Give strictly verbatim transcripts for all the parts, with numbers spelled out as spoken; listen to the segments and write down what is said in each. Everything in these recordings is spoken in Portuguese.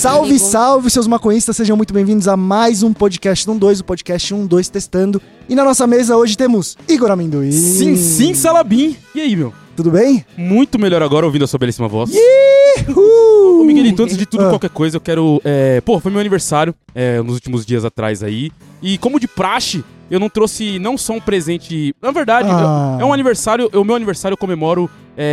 Salve, amigo. salve, seus maconhistas, sejam muito bem-vindos a mais um podcast um dois, o podcast um dois testando. E na nossa mesa hoje temos Igor Amendoim. Sim, sim, Salabim. E aí, meu? Tudo bem? Muito melhor agora ouvindo a sua belíssima voz. Uhul! Ô, Miguelito, antes de tudo, Ah. qualquer coisa, eu quero... É... Pô, foi meu aniversário, é, nos últimos dias atrás aí. E como de praxe, eu não trouxe não só um presente... Na verdade, Ah. eu- é um aniversário... O meu aniversário eu comemoro...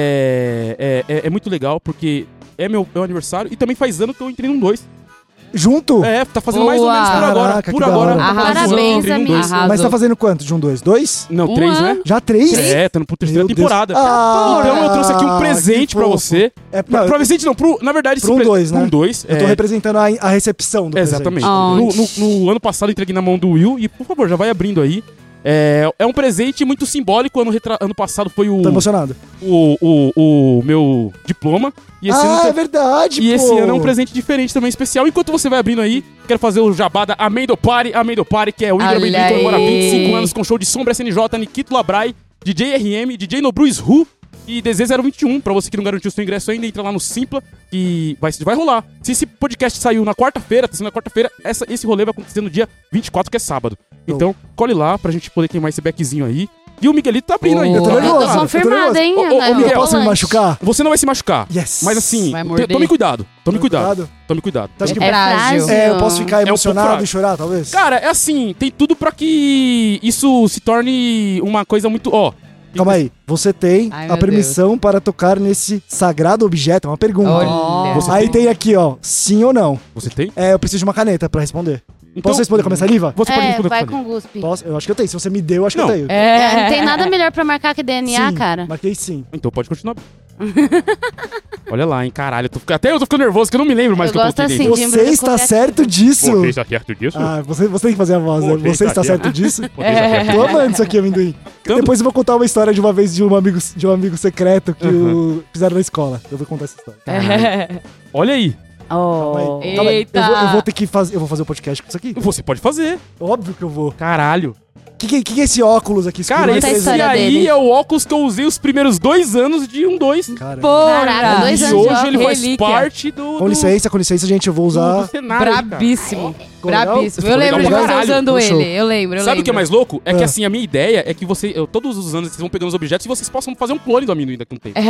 É, é, é, é muito legal, porque é meu, meu aniversário. E também faz ano que eu entrei num dois. Junto? É, tá fazendo mais ou Boa. menos por agora. Caraca, Por que da agora. hora. tá fazendo um ano que eu Parabéns, entrei num amigo. dois. Arrasou. Mas tá fazendo quanto? De um, dois? Dois? Não, Um três, ano? né? Já três? É, tá no por terceira Meu Deus. temporada. Ah, Então eu trouxe aqui um presente que pra fofo. você. É Pra, pra, pra presente não, pro, na verdade... Pro esse um pre- dois, né? pro um dois. eu tô é, representando a, a recepção do Exatamente. presente. No, no- no ano passado eu entreguei na mão do Will e, por favor, já vai abrindo aí. É, é um presente muito simbólico. Ano, retra- ano passado foi o, Tô emocionado. o, o, o meu diploma. E esse, ah, ano, é tem- verdade, e pô. esse ano é um presente diferente também, especial. Enquanto você vai abrindo aí, quero fazer o jabá da Amendo Party. Amendo Party, que é o Igor Olha Amendoim, comemora aí. vinte e cinco anos com show de Sombra S N J, Nikito Labrai, D J R M, D J Nobruz Ru e D Z zero vinte e um. Pra você que não garantiu seu ingresso ainda, entra lá no Simpla, que vai, vai rolar. Se esse podcast saiu na quarta-feira, tá sendo na quarta-feira, essa, esse rolê vai acontecer no dia vinte e quatro, que é sábado. Então, colhe lá pra gente poder queimar esse beckzinho aí. E o Miguelito tá abrindo aí. Eu tô Eu nervoso. tô eu tô confirmada, nervoso. hein? Ô, ô, ô, Eu Miguel, Eu posso me volante. machucar? Você não vai se machucar. Yes. Mas assim, Vai te- morder. tome cuidado. Tome Tome cuidado. cuidado. Tome cuidado. Tá, acho que- É frágil. É, eu posso ficar pouco emocionado fraco. e chorar, talvez? Cara, é assim, tem tudo pra que isso se torne uma coisa muito... Ó, Calma aí. Você tem Ai, a meu permissão para tocar nesse sagrado objeto? É uma pergunta. Olha. Você Aí tem aqui, ó, sim ou não. você tem? É, eu preciso de uma caneta pra responder. Então, Posso responder com a minha saliva? Você pode É, responder vai com a com guspe. Posso? Eu acho que eu tenho. Se você me deu, eu acho que Não. eu tenho. É, não tem nada melhor pra marcar que D N A, Sim, cara. marquei sim. Então pode continuar. Olha lá, hein, caralho. Eu tô ficando... Até eu tô ficando nervoso, que eu não me lembro mais Eu o que eu gosto coloquei assim, dentro. de Você embrulho está coletivo. certo disso? Você está certo disso? Ah, você, você tem que fazer a voz, né? Você Você está está certo certo. disso? Você está certo Tô disso? amando isso aqui, amendoim. Então- Depois eu vou contar uma história de uma vez de um amigo, de um amigo secreto que Uhum. o fizeram na escola. Eu vou contar essa história. Olha aí. Oh. Calma aí, calma aí. Eita. Eu vou, eu vou ter que fazer. Eu vou fazer o podcast com isso aqui? Você pode fazer. Óbvio que eu vou. Caralho. O que, que, que é esse óculos aqui? escuro? Cara, Conta a esse história aí dele. é o óculos que eu usei os primeiros dois anos de um dois. Cara, Caraca, dois E anos de hoje ele óculos. faz Relíquia. parte do... com licença, com licença, gente, eu vou do, do, usar. do cenário. cara. Brabíssimo. Ficou legal? Brabíssimo. Eu Ficou lembro de legal pra você caralho. usando Ficou show. ele. Eu lembro, eu Sabe o que é lembro. mais louco? É que Ah. assim, a minha ideia é que você, eu, todos os anos vocês vão pegando os objetos e vocês possam fazer um clone do amendoim daqui a um tempo.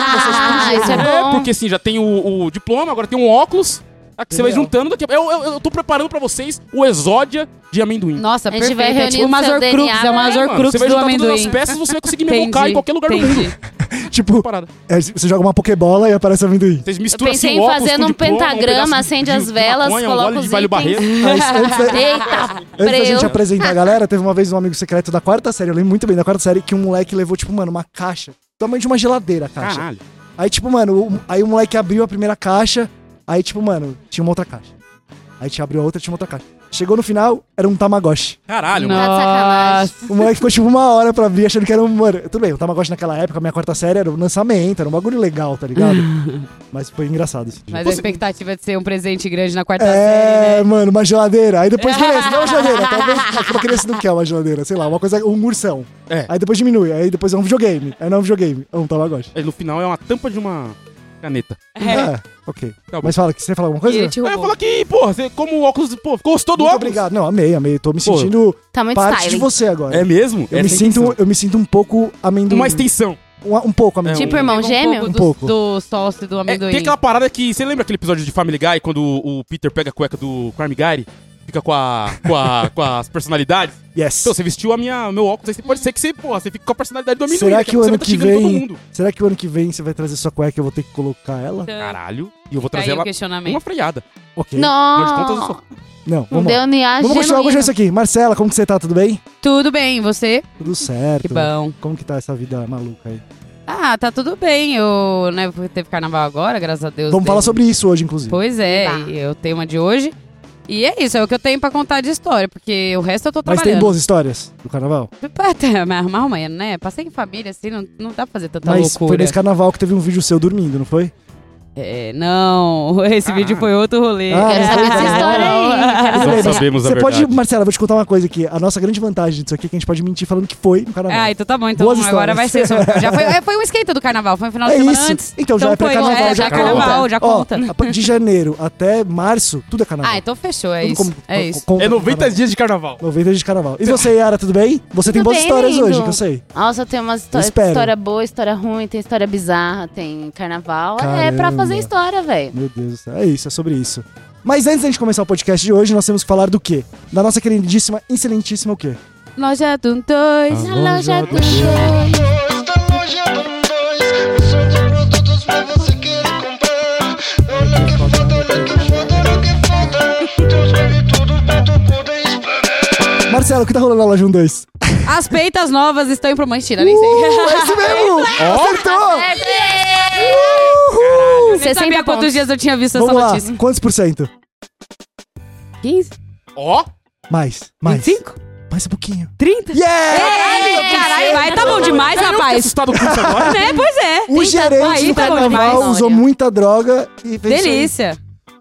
Ah, isso é É, bom. porque assim, já tem o, o diploma, agora tem um óculos, a que você vai Legal. juntando daqui a... eu, eu, eu tô preparando pra vocês o exódia de amendoim. Nossa, A gente perfeito. vai É reunir tipo o uma seu Azor D N A, Crux, é uma né, Azor Mano, Crux você vai do juntar todas as amendoim. peças e você vai conseguir me evocar em qualquer lugar do Entendi. mundo. Tipo, Parada. é, você joga uma pokebola e aparece amendoim. Vocês Eu misturam pensei assim, em o óculos fazer com num diploma, um pentagrama, pedaço acende de- as de velas, maconha, um coloca gole os de Vale itens. Barreto. Mas antes da, Eita, antes da gente preu. apresentar a galera, teve uma vez um amigo secreto da quarta série, eu lembro muito bem da quarta série, que um moleque levou, tipo, mano, uma caixa, do tamanho de uma geladeira a caixa. Caralho. Aí, tipo, mano, o- aí o moleque abriu a primeira caixa, aí, tipo, mano, tinha uma outra caixa. Aí te abriu a outra, tinha uma outra caixa. Chegou no final, era um Tamagotchi. Caralho, mano. Tá de sacanagem. O moleque ficou, tipo, uma hora pra abrir, achando que era um... Mano, tudo bem, o Tamagotchi naquela época, minha quarta série, era um lançamento, era um bagulho legal, tá ligado? Mas foi engraçado isso. Mas a expectativa de ser um presente grande na quarta série, É, né? mano, uma geladeira. Aí depois, beleza, não é uma geladeira. Talvez uma criança não quer uma geladeira, sei lá, uma coisa, um ursão. É. Aí depois diminui, aí depois é um videogame. Aí não é um videogame, é um Tamagotchi. Aí no final é uma tampa de uma caneta. É, ok. Tá bom. Mas fala, você fala alguma E coisa? ele te Eu ia roubou. falar que, porra, você, como o óculos, pô, gostou do Muito óculos? obrigado. Não, amei, amei. Tô me Pô, sentindo Tá muito parte de styling. você agora. É mesmo? Eu me, Essa é a sinto, intenção. eu me sinto um pouco amendoim. Uma extensão. Um, um pouco amendoim. Tipo irmão Um gêmeo? pouco Um do, pouco. do sócio do É, amendoim. tem aquela parada que... Você lembra aquele episódio de Family Guy, quando o, o Peter pega a cueca do Crime Guy? Fica com, a, com, a, com as personalidades? Yes. Então, você vestiu a minha, meu óculos, aí você pode ser que você, porra, você fique com a personalidade do amendoim. Será daqui a que o pouco ano você que vai tá xingando todo vem... mundo. Será que o ano que vem você vai trazer sua cueca e eu vou ter que colocar ela? Caralho. E eu vou Fica aí trazer o ela questionamento. uma freada. Ok. Afinal de contas, eu Não, sou... Não, um vamos lá. D N A Vamos continuar, vamos genuíno. continuar isso aqui. Marcela, como que você tá? Tudo bem? Tudo bem, e você? Tudo certo. Que bom. Como que tá essa vida maluca aí? Ah, tá tudo bem. Eu, né, teve carnaval agora, graças a Deus. Vamos teve- falar sobre isso hoje, inclusive. Pois é, Tá. e eu tenho uma de hoje. E é isso, é o que eu tenho pra contar de história, porque o resto eu tô Mas tem trabalhando. boas histórias do carnaval? Até mais ou menos, né? Passei em família, assim, não, não dá pra fazer tanta Mas loucura. foi nesse carnaval que teve um vídeo seu dormindo, não foi? É, não, esse Ah. vídeo foi outro rolê. Ah, Quero saber dessa história aí. Quero Não saber. sabemos a Você verdade. pode, Marcela, vou te contar uma coisa aqui. A nossa grande vantagem disso aqui é que a gente pode mentir falando que foi no carnaval. Ah, então tá bom, então Boas agora vai ser. histórias. Já foi, é, foi um esquenta do carnaval, foi um final de É semana isso. antes. Então já é foi, pré-carnaval, é, já já carnaval, conta. já Ó, conta. de janeiro até março, tudo é carnaval. Ah, então fechou, é Tudo isso. como- é co- isso. conta É como noventa carnaval. dias de carnaval. noventa dias de carnaval. E você, Yara, tudo bem? Você tem Tudo boas bem, histórias lindo. hoje, que eu sei. Nossa, tem umas histórias, espero. história boa, história ruim, tem história bizarra, tem carnaval. É Caramba. pra fazer história, velho. Meu Deus do céu. É isso, é sobre isso. Mas antes da gente começar o podcast de hoje, nós temos que falar do quê? Da nossa queridíssima, excelentíssima o quê? Loja do dois. Na loja do Dois, da loja do dois. Só tem produtos pra você querer comprar. Olha que falta, olha que falta, olha que falta. Deus vale tudo pra tu poder esperar. Marcelo, o que tá rolando na loja um dois? As peitas novas estão em promoção. Mentira, nem sei. Uh, é isso mesmo! Acertou! Uhul! Nem sessenta sabia quantos pontos. dias eu tinha visto Vamos essa lá, notícia. quantos por cento? quinze? Ó, Mais, mais. vinte e cinco? Mais um pouquinho. trinta? Yeah! Ei, caralho, vai, tá bom demais, eu fiquei rapaz. assustado com isso agora. Né? Pois é. O gerente aí do tá bom carnaval demais. usou muita droga e fez isso aí. Delícia.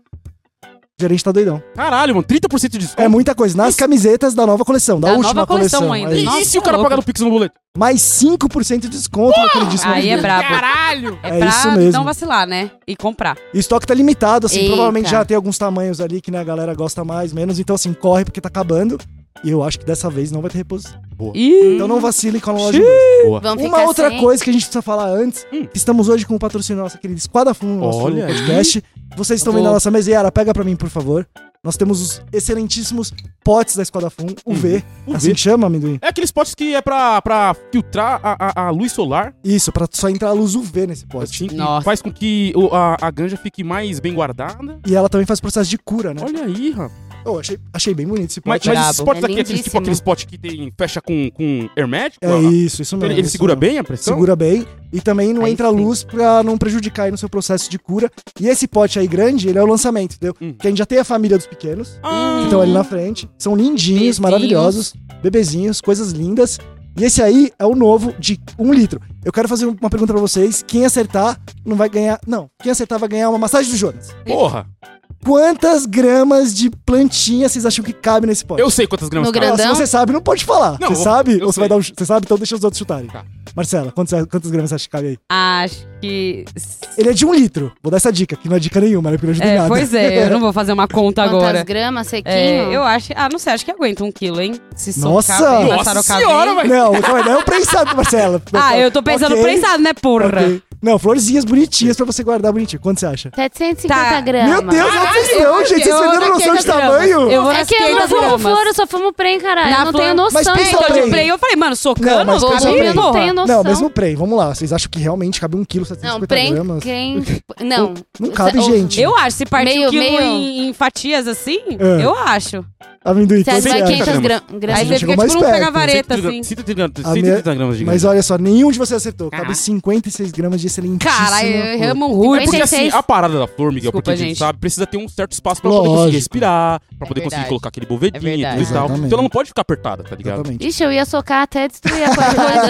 O gerente tá doidão. Caralho, mano, trinta por cento de desconto. É muita coisa. Nas camisetas da nova coleção, da, Da última nova coleção coleção. ainda. Aí. E, Nossa, e se o cara louco. pagar no Pix no boleto? Mais cinco por cento de desconto, meu queridíssimo. Aí é amigo. brabo. Caralho! É, É pra isso mesmo. não vacilar, né? E comprar. E o estoque tá limitado, assim, Eita. provavelmente já tem alguns tamanhos ali que né, a galera gosta mais, menos. Então, assim, corre porque tá acabando. E eu acho que dessa vez não vai ter reposição. Ih. Então não vacile com a loja dois. Boa. Vamos Uma ficar outra sem. coisa que a gente precisa falar antes, Hum. que estamos hoje com o patrocínio nossa querida Esquadra Fun, no nosso Olha aí. podcast. Vocês estão vendo a nossa mesa. Yara, pega pra mim, por favor. Nós temos os excelentíssimos potes da Esquadra Fun, U V. U V. Assim que chama, amendoim? É aqueles potes que é pra, pra filtrar a, a, a luz solar. Isso, pra só entrar a luz U V nesse pote. Assim, que Nossa. faz com que o- a, a ganja fique mais bem guardada. E ela também faz processo de cura, né? Olha aí, rapaz. Eu achei, achei bem bonito esse Mas, pote. mas brabo. esses potes É aqui, aqueles, tipo lindíssimo. aqueles potes que tem, fecha com, com hermético, É ó, isso, isso mesmo. ele, ele isso segura mesmo. bem a pressão? Segura bem. E também não Aí entra sim. luz pra não prejudicar aí no seu processo de cura. E esse pote aí grande, ele é o lançamento, entendeu? Hum. Que a gente já tem a família dos pequenos, Ah, que estão ali na frente. São lindinhos, Bebezinhos. maravilhosos. Bebezinhos, coisas lindas. E esse aí é o novo de um litro. Eu quero fazer uma pergunta pra vocês. Quem acertar não vai ganhar... Não, quem acertar vai ganhar uma massagem do Jonas. porra. Quantas gramas de plantinha vocês acham que cabe nesse pote? Eu sei quantas gramas No cabe. Ah, se grandão? você sabe, não pode falar. Não, você eu- sabe? eu Ou você vai sei. dar um... Você sabe? Então deixa os outros chutarem. Tá. Marcela, quantas, quantas gramas você acha que cabe aí? Acho que. Ele é de um litro. Vou dar essa dica, que não é dica nenhuma, né? Porque não ajuda em É, nada. pois é, eu não vou fazer uma conta Quantas agora. gramas, sequinho? É, eu acho. Ah, não sei, acho que aguenta um quilo, hein? Se Nossa! socar bem, Nossa maçarocar senhora, bem. velho. Não, calma aí, não é um prensado, Marcela. Ah, eu tô pensando Ok, prensado, né, porra? ok. Não, florzinhas bonitinhas pra você guardar bonitinho. Quanto você acha? setecentos e cinquenta Tá. gramas. Meu Deus, onde vocês estão, gente? Vocês eu perderam vou noção de quinhentas gramas. tamanho? Eu vou É nas que eu não quinhentas fumo gramas. flor, eu só fumo prem, caralho. Na Eu não flor- tenho Mas noção. pensa Então, bem. de prey, eu falei, mano, Não, socando, mas vou pensa cabe, bem. Não porra. tenho noção. Não, mesmo prem, vamos lá. Vocês acham que realmente cabe um quilo, setecentos e Não, cinquenta prem, gramas? quem... Não. Não cabe, Cê- gente. Eu acho, se partir Meio- o quilo meio- em, em fatias assim, É. eu acho. Amendoim, Você quanto acha você que vai acha? quinhentas gra- Aí gramas? gente você chegou fica mais tipo um perto. pega-vareta, assim. cento e trinta A minha- gramas de Mas ganja. olha só, nenhum de vocês acertou. Cabe Ah. cinquenta e seis gramas de excelentíssima Caralho, flor. eu amo ruim. É porque assim, cinquenta e seis. a parada da flor, Miguel, Desculpa, porque a gente gente. sabe, precisa ter um certo espaço pra poder conseguir Lógico. respirar, pra É poder conseguir verdade. colocar aquele É bovedinho e verdade. tudo e tal. Exatamente. Então ela não pode ficar apertada, tá ligado? Exatamente. Ixi, eu ia socar até destruir a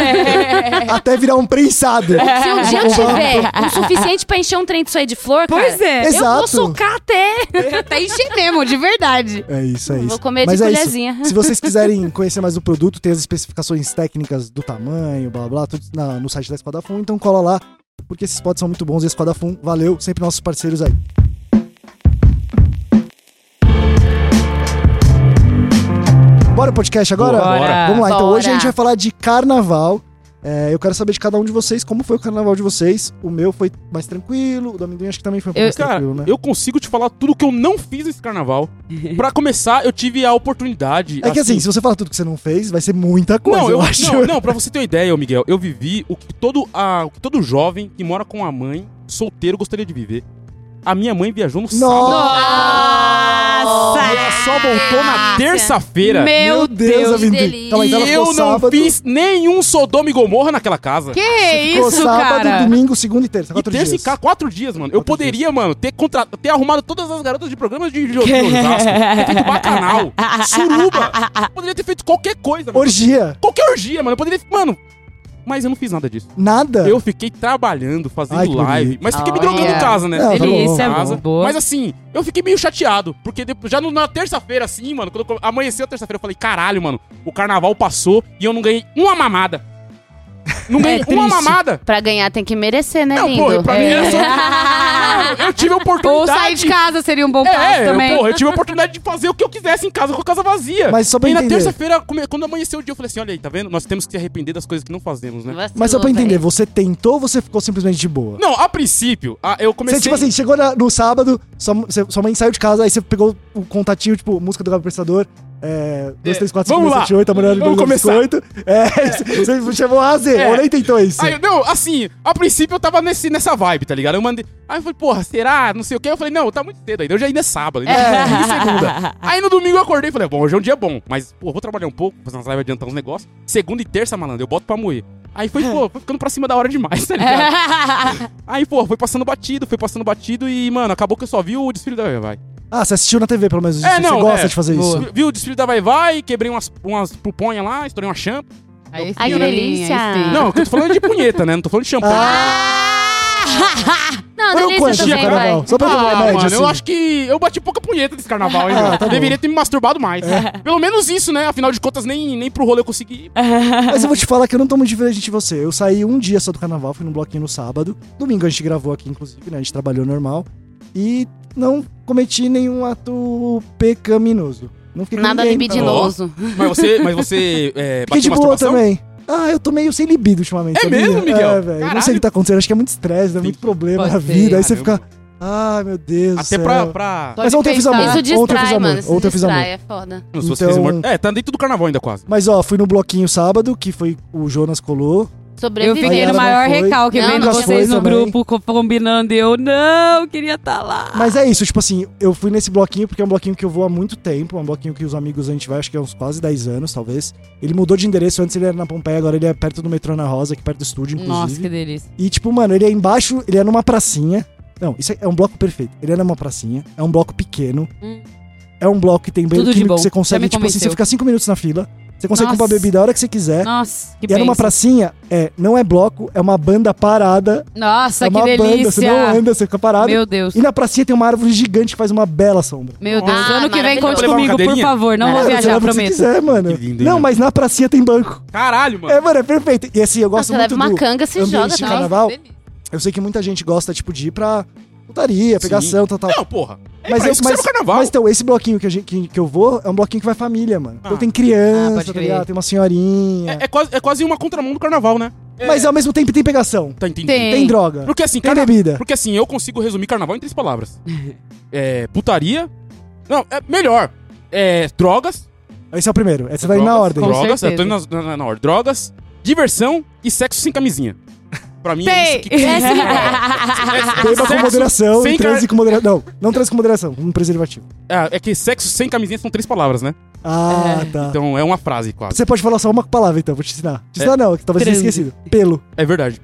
coisa. Até virar um prensado. Se um dia eu tiver o suficiente pra encher um trem disso aí de flor, cara, Pois é. eu vou Exato. socar até. Até encher mesmo, de verdade. É isso, é isso. Vou comer Mas de é isso. colherzinha. Se vocês quiserem conhecer mais do produto, tem as especificações técnicas do tamanho, blá blá, blá tudo na- no site da Esquadra Fun, então cola lá, porque esses pods são muito bons e a Esquadra Fun, valeu, sempre nossos parceiros aí. Bora o podcast agora? Bora. Vamos lá, então Bora. hoje a gente vai falar de carnaval. É, eu quero saber de cada um de vocês como foi o carnaval de vocês. O meu foi mais tranquilo, o do amendoim acho que também foi um pouco Eu- mais Cara, tranquilo, né? eu consigo te falar tudo que eu não fiz nesse carnaval. Pra começar, eu tive a oportunidade. É que assim, se você falar tudo que você não fez, vai ser muita coisa, não, eu, eu, acho. não, não, pra você ter uma ideia, ô Miguel, eu vivi o que todo, a, o que todo jovem que mora com a mãe, solteiro, gostaria de viver. A minha mãe viajou no sábado. Nossa! E ela só voltou na terça-feira. Meu Deus. amendoim. delícia. Calma aí, então ela E ficou eu não sábado, fiz nenhum Sodoma e Gomorra naquela casa. Que ficou isso, sábado, cara? domingo, segunda e terça, E quatro terça e dias. cá, quatro dias, mano. Eu Quatro poderia, mano, ter, contra... ter arrumado todas as garotas de programas de jogo de Osasco. Ter feito bacanal, suruba. Poderia ter feito qualquer coisa, mano. Orgia. Qualquer orgia, mano. Eu poderia... Mano, Mas eu não fiz nada disso. Nada? Eu fiquei trabalhando, fazendo Ai, que live. bonito. Mas fiquei me Oh, drogando yeah. em casa, né? Não, tá bom. Delícia, Em casa. boa. Mas assim, eu fiquei meio chateado. Porque depois, já no- na terça-feira, assim, mano, quando eu amanheceu a terça-feira, eu falei, caralho, mano, o carnaval passou e eu não ganhei uma mamada. Não ganhei É uma triste. mamada. Pra ganhar tem que merecer, né, Não, lindo? pô, pra mim É. era só... Mano, eu tive a Ou oportunidade... sair de casa seria um bom passo É, eu, também. porra, eu tive a oportunidade de fazer o que eu quisesse em casa com a casa vazia. Mas só pra e na entender. terça-feira, come- quando amanheceu o dia, eu falei assim, olha aí, tá vendo? Nós temos que se arrepender das coisas que não fazemos, né? Vacilou, Mas só pra entender, velho. você tentou ou você ficou simplesmente de boa? Não, a princípio, a- eu comecei... Você, tipo assim, chegou na- no sábado, sua, você- sua mãe saiu de casa, aí você pegou o contatinho, tipo, música do Gabriel Prestador, é... dois, três, quatro, cinco, vamos seis, lá. sete, oito, a mulher do Vamos começar. oito. É, você chamou A a Z, É. ou nem tentou isso. Aí, não, assim, a princípio eu tava nesse, nessa vibe, tá ligado? Eu mandei. Aí eu falei, porra, será? Não sei o quê. Eu falei, não, tá muito cedo ainda. Hoje ainda é sábado, ainda é domingo e segunda. Aí no domingo eu acordei e falei, bom, hoje é um dia bom. Mas, pô, vou trabalhar um pouco, fazer umas lives, adiantar uns negócios. Segunda e terça, malandro, eu boto pra moer. Aí foi, pô, foi ficando pra cima da hora demais, tá ligado? Aí, pô, foi passando batido, foi passando batido e, mano, acabou que eu só vi o desfile da Vai Vai. Ah, você assistiu na T V, pelo menos. É, você não, gosta é. de fazer isso. Vi o desfile da Vai Vai, quebrei umas, umas puponhas lá, estourei uma champa. Aí Ai, sim, que delícia. aí sim. Não, eu tô falando de punheta, né? Não tô falando de champanhe. Não, Foram delícia quantos no também, vai. carnaval? Só pra ter uma Ah, média, mano, assim. eu acho que eu bati pouca punheta desse carnaval, hein, Ah, mano? tá bom. Deveria ter me masturbado mais. Pelo menos isso, né? Afinal de contas, nem, nem pro rolê eu consegui ir. Mas eu vou te falar que eu não tô muito diferente de você. Eu saí um dia só do carnaval, fui num bloquinho no sábado. Domingo a gente gravou aqui, inclusive, né? A gente trabalhou normal. E não cometi nenhum ato pecaminoso. Não fiquei com Nada ninguém. libidinoso. Mas você, mas você é, Fiquei de bateu boa masturbação? também. Ah, eu tô meio sem libido ultimamente. É sabia? mesmo, Miguel? É, velho. Eu Não sei o Caralho. que tá acontecendo. Acho que é muito estresse, dá Sim. muito problema Pode na ser. vida. Aí você Caramba. fica. Ai, meu Deus do Até céu. pra... pra... Mas ontem eu fiz amor. Isso Ontem eu fiz distrai, amor. mano. Isso Ontem eu fiz amor. distrai, é foda. Não, se você Então- fez amor... É, tá dentro do carnaval ainda quase. Mas ó, fui no bloquinho sábado, que foi o Jonas colou. Eu Sobreviver. fiquei Ela no não maior foi. recalque Não, vendo não vocês foi no também. grupo co- combinando e eu não queria estar lá. Mas é isso, tipo assim, eu fui nesse bloquinho porque é um bloquinho que eu vou há muito tempo, é um bloquinho que os amigos a gente vai, acho que há uns quase dez anos, talvez. Ele mudou de endereço, antes ele era na Pompeia, agora ele é perto do metrô Ana Rosa, aqui perto do estúdio, inclusive. Nossa, que delícia. E tipo, mano, ele é embaixo, ele é numa pracinha. Não, isso é um bloco perfeito. Ele é numa pracinha, é um bloco pequeno. Hum. É um bloco que tem banheiro Tudo de químico bom. que você Já consegue, me tipo assim, você convenceu. fica cinco minutos na fila. Você consegue Nossa. comprar bebida a hora que você quiser. Nossa, que E é numa bênção. pracinha, é, não é bloco, é uma banda parada. Nossa, é que uma banda, delícia. você não anda, você fica parado. Meu Deus. E na pracinha tem uma árvore gigante que faz uma bela sombra. Meu Deus. Ah, ano que vem maravilhoso. conte Levar uma comigo, por cadeirinha? favor. Não vou É, você viajar, leva o que prometo. você quiser, mano. Que lindo, hein, não, mano? mas na pracinha tem banco. Caralho, mano. É, mano, é perfeito. E assim, eu gosto Você muito leva uma do canga, se ambiente joga de também. carnaval. Eu sei que muita gente gosta, tipo, de ir pra putaria, pegação, tal, tal. Não, porra. É Mas, pra eu, isso que mas, serve o carnaval. mas então, esse bloquinho que, a gente, que, que eu vou é um bloquinho que vai família, mano. Então Ah. tem Ah, criança, pode tá crer. ligado? Tem uma senhorinha. É, é quase, é quase uma contramão do carnaval, né? Mas ao mesmo tempo tem pegação. Tá entendendo? Tem. Tem droga. Porque assim, Tem carna- bebida. Porque assim, eu consigo resumir carnaval em três palavras. É putaria. Não, é melhor. É drogas. Esse é o primeiro. Esse tá aí na drogas, ordem. Com Drogas, eu tô certeza. indo na, na, na ordem. Drogas, diversão e sexo sem camisinha. Pra mim é Tem. isso que... Beba com moderação sem e transe com moderação. Não, não transe com moderação, um preservativo. É, é que sexo sem camisinha são três palavras, né? Ah, tá. Então é uma frase quase. Você pode falar só uma palavra, então, vou te ensinar. Te ensinar não, que talvez tenha Transe. esquecido. Pelo. É verdade.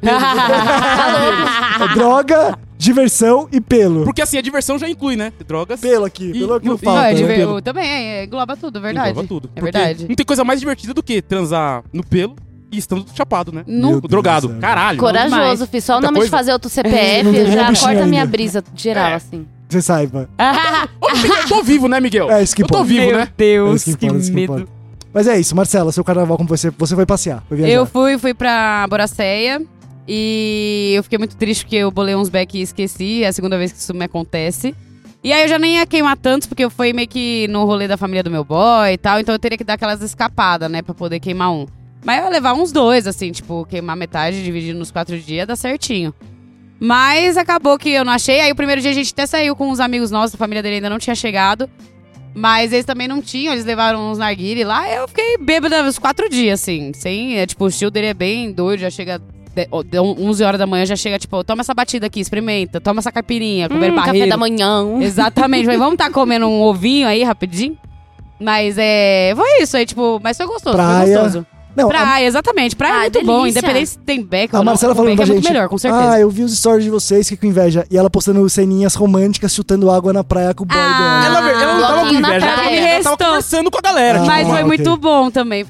É droga, diversão e pelo. Porque assim, a diversão já inclui, né? Drogas. Pelo aqui, E- pelo aqui não e- falta. Não, é né? diver- pelo. também é, engloba tudo, verdade. Engloba tudo. É Porque verdade. Não tem coisa mais divertida do que transar no pelo e estando chapado, né? No- Meu O drogado. Deus do céu. Caralho. Corajoso, fi. Só o Muita nome coisa. de fazer outro C P Não F tem já nem bichinho corta a minha ainda. brisa geral, É. assim. Você saiba. Ô, Miguel, eu tô vivo, né, Miguel? É isso que Eu tô importa. vivo, Meu né? É Deus, isso que que importa, isso que medo. importa. Mas é isso, Marcela, seu carnaval como você, você foi passear, foi viajar. Eu fui, fui pra Boracéia e eu fiquei muito triste porque eu bolei uns back e esqueci. É a segunda vez que isso me acontece. E aí eu já nem ia queimar tantos, porque eu fui meio que no rolê da família do meu boy e tal. Então eu teria que dar aquelas escapadas, né, pra poder queimar um. Mas eu ia levar uns dois, assim, tipo, queimar metade, dividir nos quatro dias, dá certinho. Mas acabou que eu não achei. Aí o primeiro dia a gente até saiu com uns amigos nossos, a família dele ainda não tinha chegado. Mas eles também não tinham, eles levaram uns narguile lá. Eu fiquei bêbada uns quatro dias, assim. Sem, é, tipo, o estilo dele é bem doido, já chega... de- ó, de onze horas da manhã já chega, tipo, toma essa batida aqui, experimenta. Toma essa caipirinha, comer Hum, barreiro. café da manhã. Exatamente. Falei, vamos tá comendo um ovinho aí, rapidinho? Mas é... Foi isso aí, tipo... Mas foi gostoso, Praia. foi gostoso. Não, a, Praia, exatamente. Praia é Ah, muito bom. delícia. Independente se tem beck a ou não. Marcela o falando beck pra é gente. muito melhor, com certeza. Ah, eu vi os stories de vocês, fiquei com inveja. E ela postando ceninhas românticas, chutando água na praia com o boy Ah, dela. Ela, ela não tava com bloquinho na inveja, praia. ela tava Restou. conversando com a galera. Ah, tipo, Mas ok. foi muito bom também, foi muito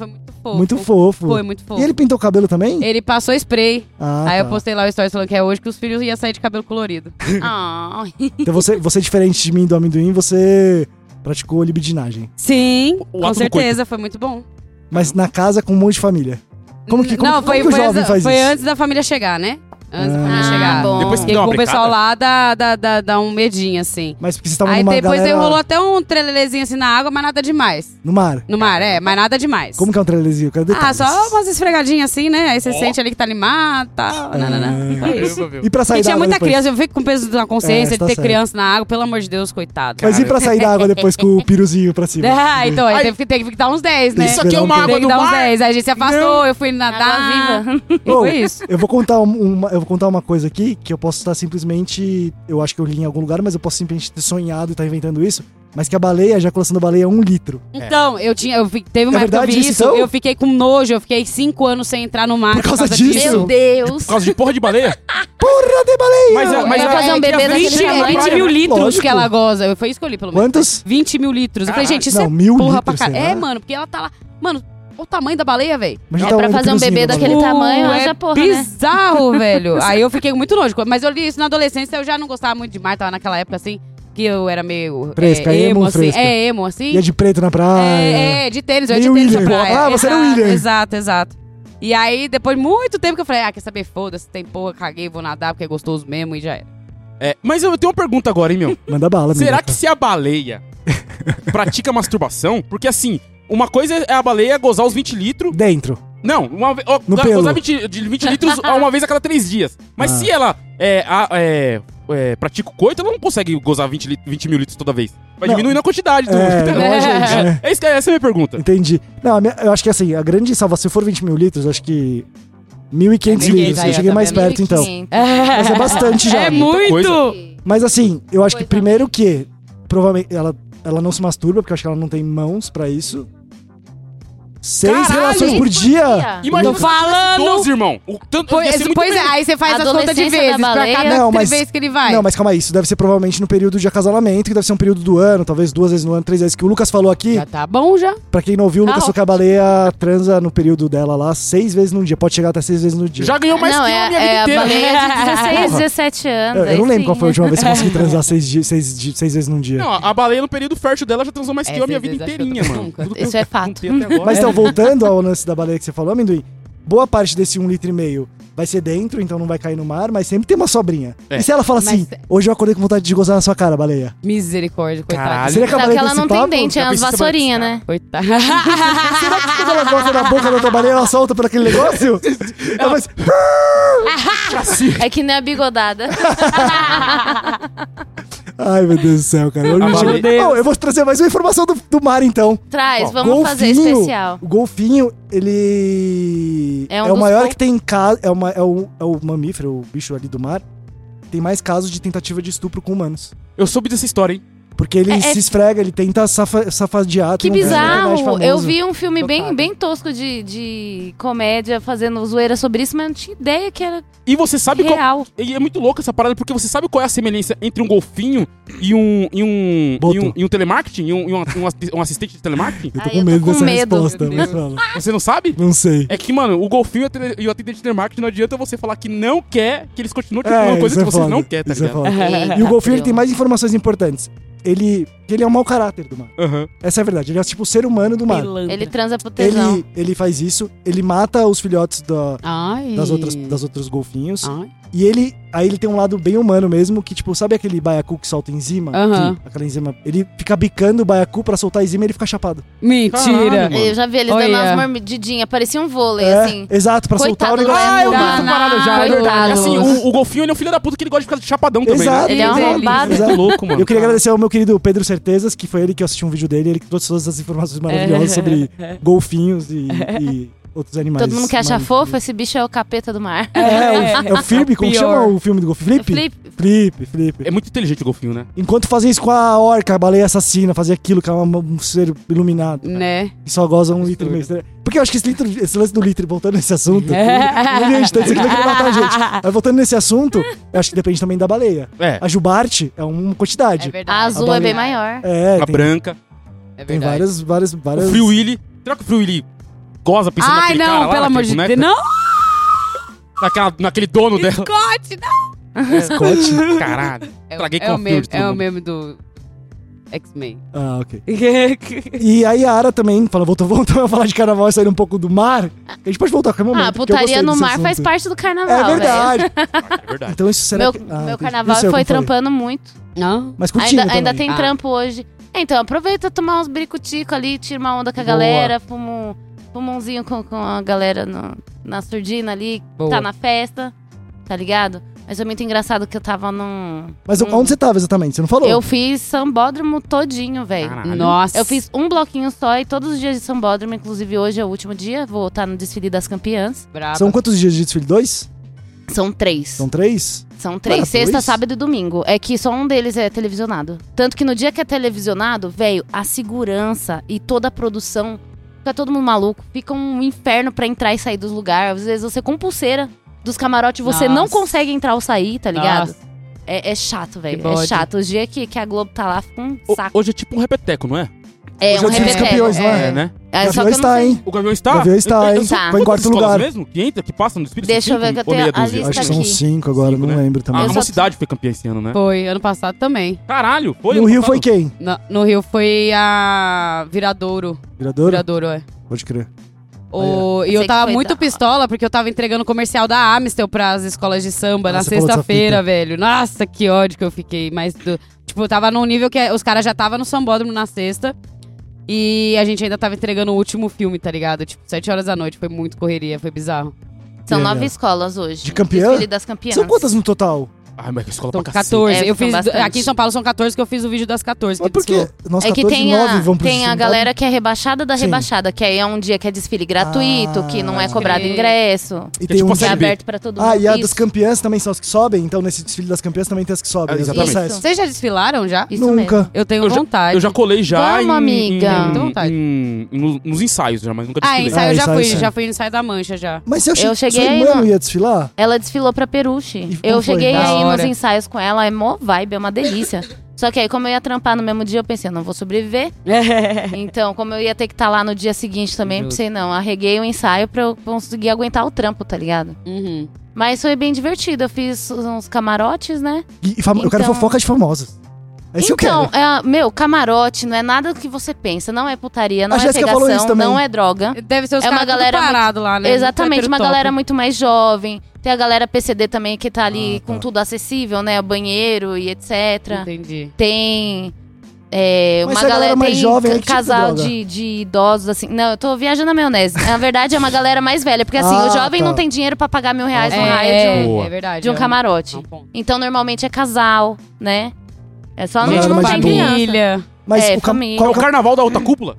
fofo. Muito fofo. Foi muito fofo. E ele pintou o cabelo também? Ele passou spray. Ah, Aí eu tá. postei lá o stories falando que é hoje que os filhos iam sair de cabelo colorido. Ah. Então você, você diferente de mim do amendoim, você praticou libidinagem. Sim, O com ato do certeza, foi muito bom. Mas na casa com um monte de família. Como que, como, Não, como foi, que o foi jovem antes, faz foi isso? antes da família chegar, né? Antes da Ah, família chegar. bom. Depois que Porque deu uma com o pessoal brecada? lá dá, dá, dá, dá um medinho, assim. Mas porque vocês estavam Aí numa depois galera rolou até um trelelezinho assim na água, mas nada demais. no mar. No mar, é, mas nada demais. Como que é um trailerzinho? Quero Ah, detalhes. só umas esfregadinhas assim, né? Aí você sente ali que tá animado e tal. Ah. nananã. Foi isso. Caramba, meu. E pra sair Porque da tinha água muita depois? criança, eu fico com peso na consciência É, de tá ter certo. criança na água, pelo amor de Deus, coitado. Mas e pra sair da água depois com o piruzinho pra cima? Ah, então, aí Ai. teve que, teve que dar uns dez, né? Isso aqui é uma Tem água Tem que do dar uns mar? dez. Aí a gente se afastou, eu fui nadar. Água E Ô, foi isso. Eu vou contar um- uma, eu vou contar uma coisa aqui que eu posso estar simplesmente, eu acho que eu li em algum lugar, mas eu posso simplesmente ter sonhado e estar inventando isso, mas que a baleia, a ejaculação da baleia é um litro. Então, eu tinha, eu fi- teve uma É época que eu verdade vi isso, isso, então? eu fiquei com nojo, eu fiquei cinco anos sem entrar no mar Por causa disso? Meu Deus. Por causa de porra de baleia? Porra de baleia! Mas, é- mas Vai é- fazer um é bebê que a daquele vinte- vinte, tamanho? vinte mil litros Lógico. que ela goza. Foi isso que eu li, pelo menos. Quantos? vinte mil litros. Eu falei, gente, isso Não, é mil porra litros, pra caralho. será? É, mano, porque ela tá lá. Mano, olha o tamanho da baleia, velho. Imagina É o pra tamanho do fazer um piruzinho bebê da daquele baleia. tamanho, Uh, haja é porra, né? bizarro, velho. Aí eu fiquei com muito nojo. Mas eu li isso na adolescência, eu já não gostava muito de mar. Tava naquela época, assim, que eu era meio Fresca, é, emo, emo, assim. fresca. É, emo, assim. Ia de preto na praia. É, é, de tênis, eu ia de Meio tênis na William. praia. Ah, você era o Exato, William. Exato, exato. E aí, depois de muito tempo que eu falei, ah, quer saber, foda-se, tem porra, caguei, vou nadar porque é gostoso mesmo e já era. É, mas eu tenho uma pergunta agora, hein, meu? Manda bala, Será menina. que se a baleia pratica masturbação? Porque assim, uma coisa é a baleia gozar os vinte litros. Dentro. Não, uma vez. ó, No go- pelo. gozar vinte, de vinte litros uma vez a cada três dias. Mas Ah. se ela é, a- é, é, pratica o coito, ela não consegue gozar vinte, lit- vinte mil litros toda vez. Vai Não. diminuindo a quantidade do. É, entendeu? não, gente, É isso que essa é a minha pergunta. Entendi. Não, a minha- eu acho que assim, a grande salvação, se for vinte mil litros, eu acho que mil e quinhentos mil e quinhentos, litros. aí, Eu cheguei tá mais vendo? perto, então. quinhentos. Mas é bastante já. É muita muito! coisa. Mas assim, eu acho que Coisa primeiro que, provavelmente, ela, ela não se masturba, porque eu acho que ela não tem mãos pra isso. Seis Caralho! relações por dia? Imagina Tô se tivesse falando. doze, irmão. O tanto, ia Pois, ser muito pois é, menos. aí você faz as contas de Adolescência vezes da pra baleia. cada Não, mas- vez que ele vai. Não, mas calma aí, isso deve ser provavelmente no período de acasalamento, que deve ser um período do ano, talvez duas vezes no ano, três vezes, que o Lucas falou aqui. Já tá bom, já. Pra quem não ouviu, o Lucas Ah, falou que a baleia transa no período dela lá seis vezes no dia. Pode chegar até seis vezes no dia. Já ganhou mais Não, que eu é, a minha é vida a inteira. baleia de dezesseis, Porra. dezessete anos. Eu, eu aí não lembro sim. qual foi a última vez que eu consegui transar seis, di- seis, di- seis vezes num dia. Não, a baleia no período fértil dela já transou mais É, que eu a minha seis vida vezes, acho que eu inteirinha, também mano. nunca. Tudo que Isso eu é fato. juntei até agora. Mas então, voltando ao lance da baleia que você falou, amendoim, boa parte desse um litro e meio vai ser dentro, então não vai cair no mar, mas sempre tem uma sobrinha. É. E se ela fala Mas- assim, hoje eu acordei com vontade de gozar na sua cara, baleia? Misericórdia, coitada. Caralho. Seria que a Só baleia que ela desse não tem papo? dente, é Já umas pensei vassourinhas, sobre né? Coitada. Será que quando ela gosta da boca da outra baleia, ela solta por aquele negócio? ela vai... É que nem a bigodada. Ai, meu Deus do céu, cara. Hoje A eu baleia- cheguei- Bom, eu vou trazer mais uma informação do, do mar, então. Traz, Ó, vamos fazer especial. O golfinho, ele É um é, o dos maior pou- que tem caso, é, uma- é o, é o mamífero, o bicho ali do mar, tem mais casos de tentativa de estupro com humanos. Eu soube dessa história, hein? Porque ele É- é- se esfrega, ele tenta safa, safadiar. Que tem um vídeo na internet bizarro! famoso. Eu vi um filme bem, Chocada. bem tosco de, de comédia fazendo zoeira sobre isso, mas não tinha ideia que era E você sabe qual. real. E é muito louco essa parada, porque você sabe qual é a semelhança entre um golfinho e um. e um. Boto. E um, e um telemarketing? E um, e um, um assi- um assistente de telemarketing? Eu tô Ai, com eu tô medo com dessa medo. resposta, Meu mas Deus. fala. Você não sabe? Não sei. É que, mano, o golfinho e o tele- e o atendente de telemarketing não adianta você falar que não quer, que eles continuam te É, falando coisa isso que é você foda, não quer, tá isso é ligado? foda. Eita, E o golfinho ele tem Deus. mais informações importantes. Ele, ele é um mau caráter do mar. Aham. Essa é a verdade. Ele é tipo o ser humano do mar. Pilantra. Ele transa pro tesão. Ele, ele faz isso, ele mata os filhotes da, Ai. das, outras, das outros golfinhos. Ai. E ele, aí ele tem um lado bem humano mesmo, que tipo, sabe aquele baiacu que solta enzima? Aham. Que- aquela enzima. Ele fica bicando o baiacu pra soltar a enzima e ele fica chapado. Mentira. Caralho, mano. Eu já vi eles Olha. dando umas mordidinhas, parecia um vôlei, É, assim. exato, pra soltar o Coitado do negócio. Ah, eu vi Danado. essa parada já, é verdade. Coitado. Assim, o, o golfinho ele é um filho da puta que ele gosta de ficar de chapadão também, Exato. né? Ele é um Delícia. arrombado. Exato. Muito louco, mano. Eu queria agradecer ao meu querido Pedro Certezas, que foi ele que eu assisti um vídeo dele, ele que trouxe todas as informações maravilhosas sobre golfinhos e, e outros animais. Todo mundo que acha malucos. fofo, esse bicho é o capeta do mar. É, é o, é o Flip, como que Pior. chama o filme do golfinho? Flip? Flip. Flip, Flip. É muito inteligente o golfinho, né? Enquanto fazia isso com a orca, a baleia assassina, fazia aquilo, que é uma- um ser iluminado. Né? E só goza um litro e meio. Porque eu acho que esse, litro, esse lance do litro, voltando nesse assunto, não gente, tá dizendo que vai querer matar a gente. Mas voltando nesse assunto, eu acho que depende também da baleia. É. A jubarte é uma quantidade. É A verdade. azul A é bem baleia. maior. É, A tem, branca, É tem verdade. várias, várias, várias... o Free Willy. Será que o Free Willy goza pensando Ai, naquele não, cara lá, pelo amor naquele de boneco. Deus. Não, Naquela, naquele dono dela. Scott, não. Scott? Caralho. É, Traguei é com o a meme, de todo é o mundo. meme do X-Men. Ah, ok. E a Yara também, fala, voltou, voltou a falar de carnaval e sair um pouco do mar. A gente pode voltar a qualquer momento. Ah, porque eu putaria gostei no desse mar assunto. faz parte do carnaval, É velho. verdade. É verdade. Então isso será Meu, que... Ah, meu entendi. carnaval E o seu, foi como trampando muito. Não? Mas curtindo Ainda, ainda também. tem Ah. trampo hoje. É, então, aproveita tomar uns bricuticos ali, tira uma onda com a Boa. galera, fuma um, fuma umzinho com, com a galera no- na surdina ali, Boa. tá na festa, tá ligado? Mas foi muito engraçado que eu tava num... Mas num- onde você tava exatamente? Você não falou? Eu fiz sambódromo todinho, velho. Caralho. Nossa. Eu fiz um bloquinho só e todos os dias de sambódromo, inclusive hoje é o último dia, vou estar no desfile das campeãs. Braba. São quantos dias de desfile? Dois? São três. São três? São três, Mano, sexta, dois? sábado e domingo. É que só um deles é televisionado. Tanto que no dia que é televisionado, velho, a segurança e toda a produção, fica todo mundo maluco, fica um inferno pra entrar e sair dos lugares. Às vezes você com pulseira dos camarotes, você não Nossa. consegue entrar ou sair, tá ligado? Nossa. É, é chato, velho. Que É bode. chato. Os dias que, que a Globo tá lá, fica um O- saco. Hoje é tipo um repeteco, não é? É Hoje um é o dia dos repeteco. campeões, não é? É, né? É, só Gaviões que eu não tá, sei. hein? O Gavião está? Gavião está, hein? São Tá. Foi em quarto quantas escolas lugar. mesmo? Que entra, que passa no Espírito Deixa eu Santo? ver que eu Ou meia tenho a dúzia? lista Acho que são aqui. cinco agora, Cinco, não né? lembro também. Ah, Eu a só- mocidade foi campeã esse ano, né? Foi, ano passado também. Caralho, foi. No ano Rio passado. foi quem? Na- no Rio foi a Viradouro. Viradouro? Viradouro, é. Pode crer. O, Eu e eu sei que tava foi muito da- pistola porque eu tava entregando o comercial da Amistel pras escolas de samba Ah, na você falou dessa sexta-feira, fita. velho. Nossa, que ódio que eu fiquei. Mas, do- tipo, eu tava num nível que os caras já estavam no sambódromo na sexta. E a gente ainda tava entregando o último filme, tá ligado? Tipo, sete horas da noite. Foi muito correria, foi bizarro. São É, nove é. escolas hoje. De campeã? Desfile das campeãs. São quantas no total? Ai, mas que escola São pra cacete. catorze. É, eu são fiz. bastante. Aqui em São Paulo são catorze, que eu fiz o vídeo das catorze. Mas Que por quê? desfilou. Nós É que catorze, tem nove a, vão pro tem a desfile, galera que é rebaixada da Sim. rebaixada, que aí é um dia que é desfile gratuito, Ah, que não é pode cobrado crer. ingresso, E É tem tipo um... a que é Série B. aberto pra todo mundo. Ah, e a das Isso, campeãs também são as que sobem? Então nesse desfile das campeãs também tem as que sobem. É, é isso que exatamente. acontece. Vocês já desfilaram já? isso Nunca. mesmo. Eu tenho Eu já- vontade. Eu já colei já Vamos, em, amiga. em- Tenho vontade. em- em- nos, nos ensaios já, mas nunca Ah, desfilei. ensaio Ah, eu já ensaio, fui. sim. Já fui no ensaio da Mancha já. Mas você achou Eu que sua cheguei irmã no- não ia desfilar? Ela desfilou pra Peruche. E como Eu foi? cheguei Da aí nos hora. ensaios com ela, é mó vibe, é uma delícia. Só que aí, como eu ia trampar no mesmo dia, eu pensei, eu não vou sobreviver. Então, como eu ia ter que estar lá no dia seguinte também, Justo. pensei, não, arreguei o ensaio pra eu conseguir aguentar o trampo, tá ligado? Uhum. Mas foi bem divertido. Eu fiz uns camarotes, né? E, e fam- Eu quero Então- fofoca de famosas. É isso que eu então, quero. é, meu, camarote não é nada do que você pensa. Não é putaria, não A é Jéssica falou isso pegação, também. não é droga. Deve ser os É uma caras tudo galera muito- parado lá, né? Exatamente, Muito uma hétero galera top. muito mais jovem. Tem a galera P C D também que tá ali Ah, tá. com tudo acessível, né? Banheiro e etcétera. Entendi. Tem é, Mas uma se a galera galera, mais tem jovem, aí ca- que tipo de casal droga? de, de idosos, assim. Não, eu tô viajando na maionese. Na verdade, é uma galera mais velha. Porque assim, Ah, o jovem tá. não tem dinheiro pra pagar mil reais no É, raio de um, Boa. é verdade. de um é camarote. é um ponto. Então, normalmente é casal, né? É só Uma não, galera não mais tem de boa. criança. Família. Mas é, o cam- família. É qual o cam- carnaval da alta cúpula?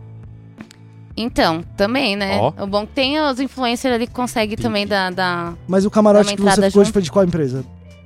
Então, também, né? Ó. O bom é que tem os influencers ali que conseguem também da... da... Mas o camarote Dá uma que você entrada ficou junto. foi de qual empresa?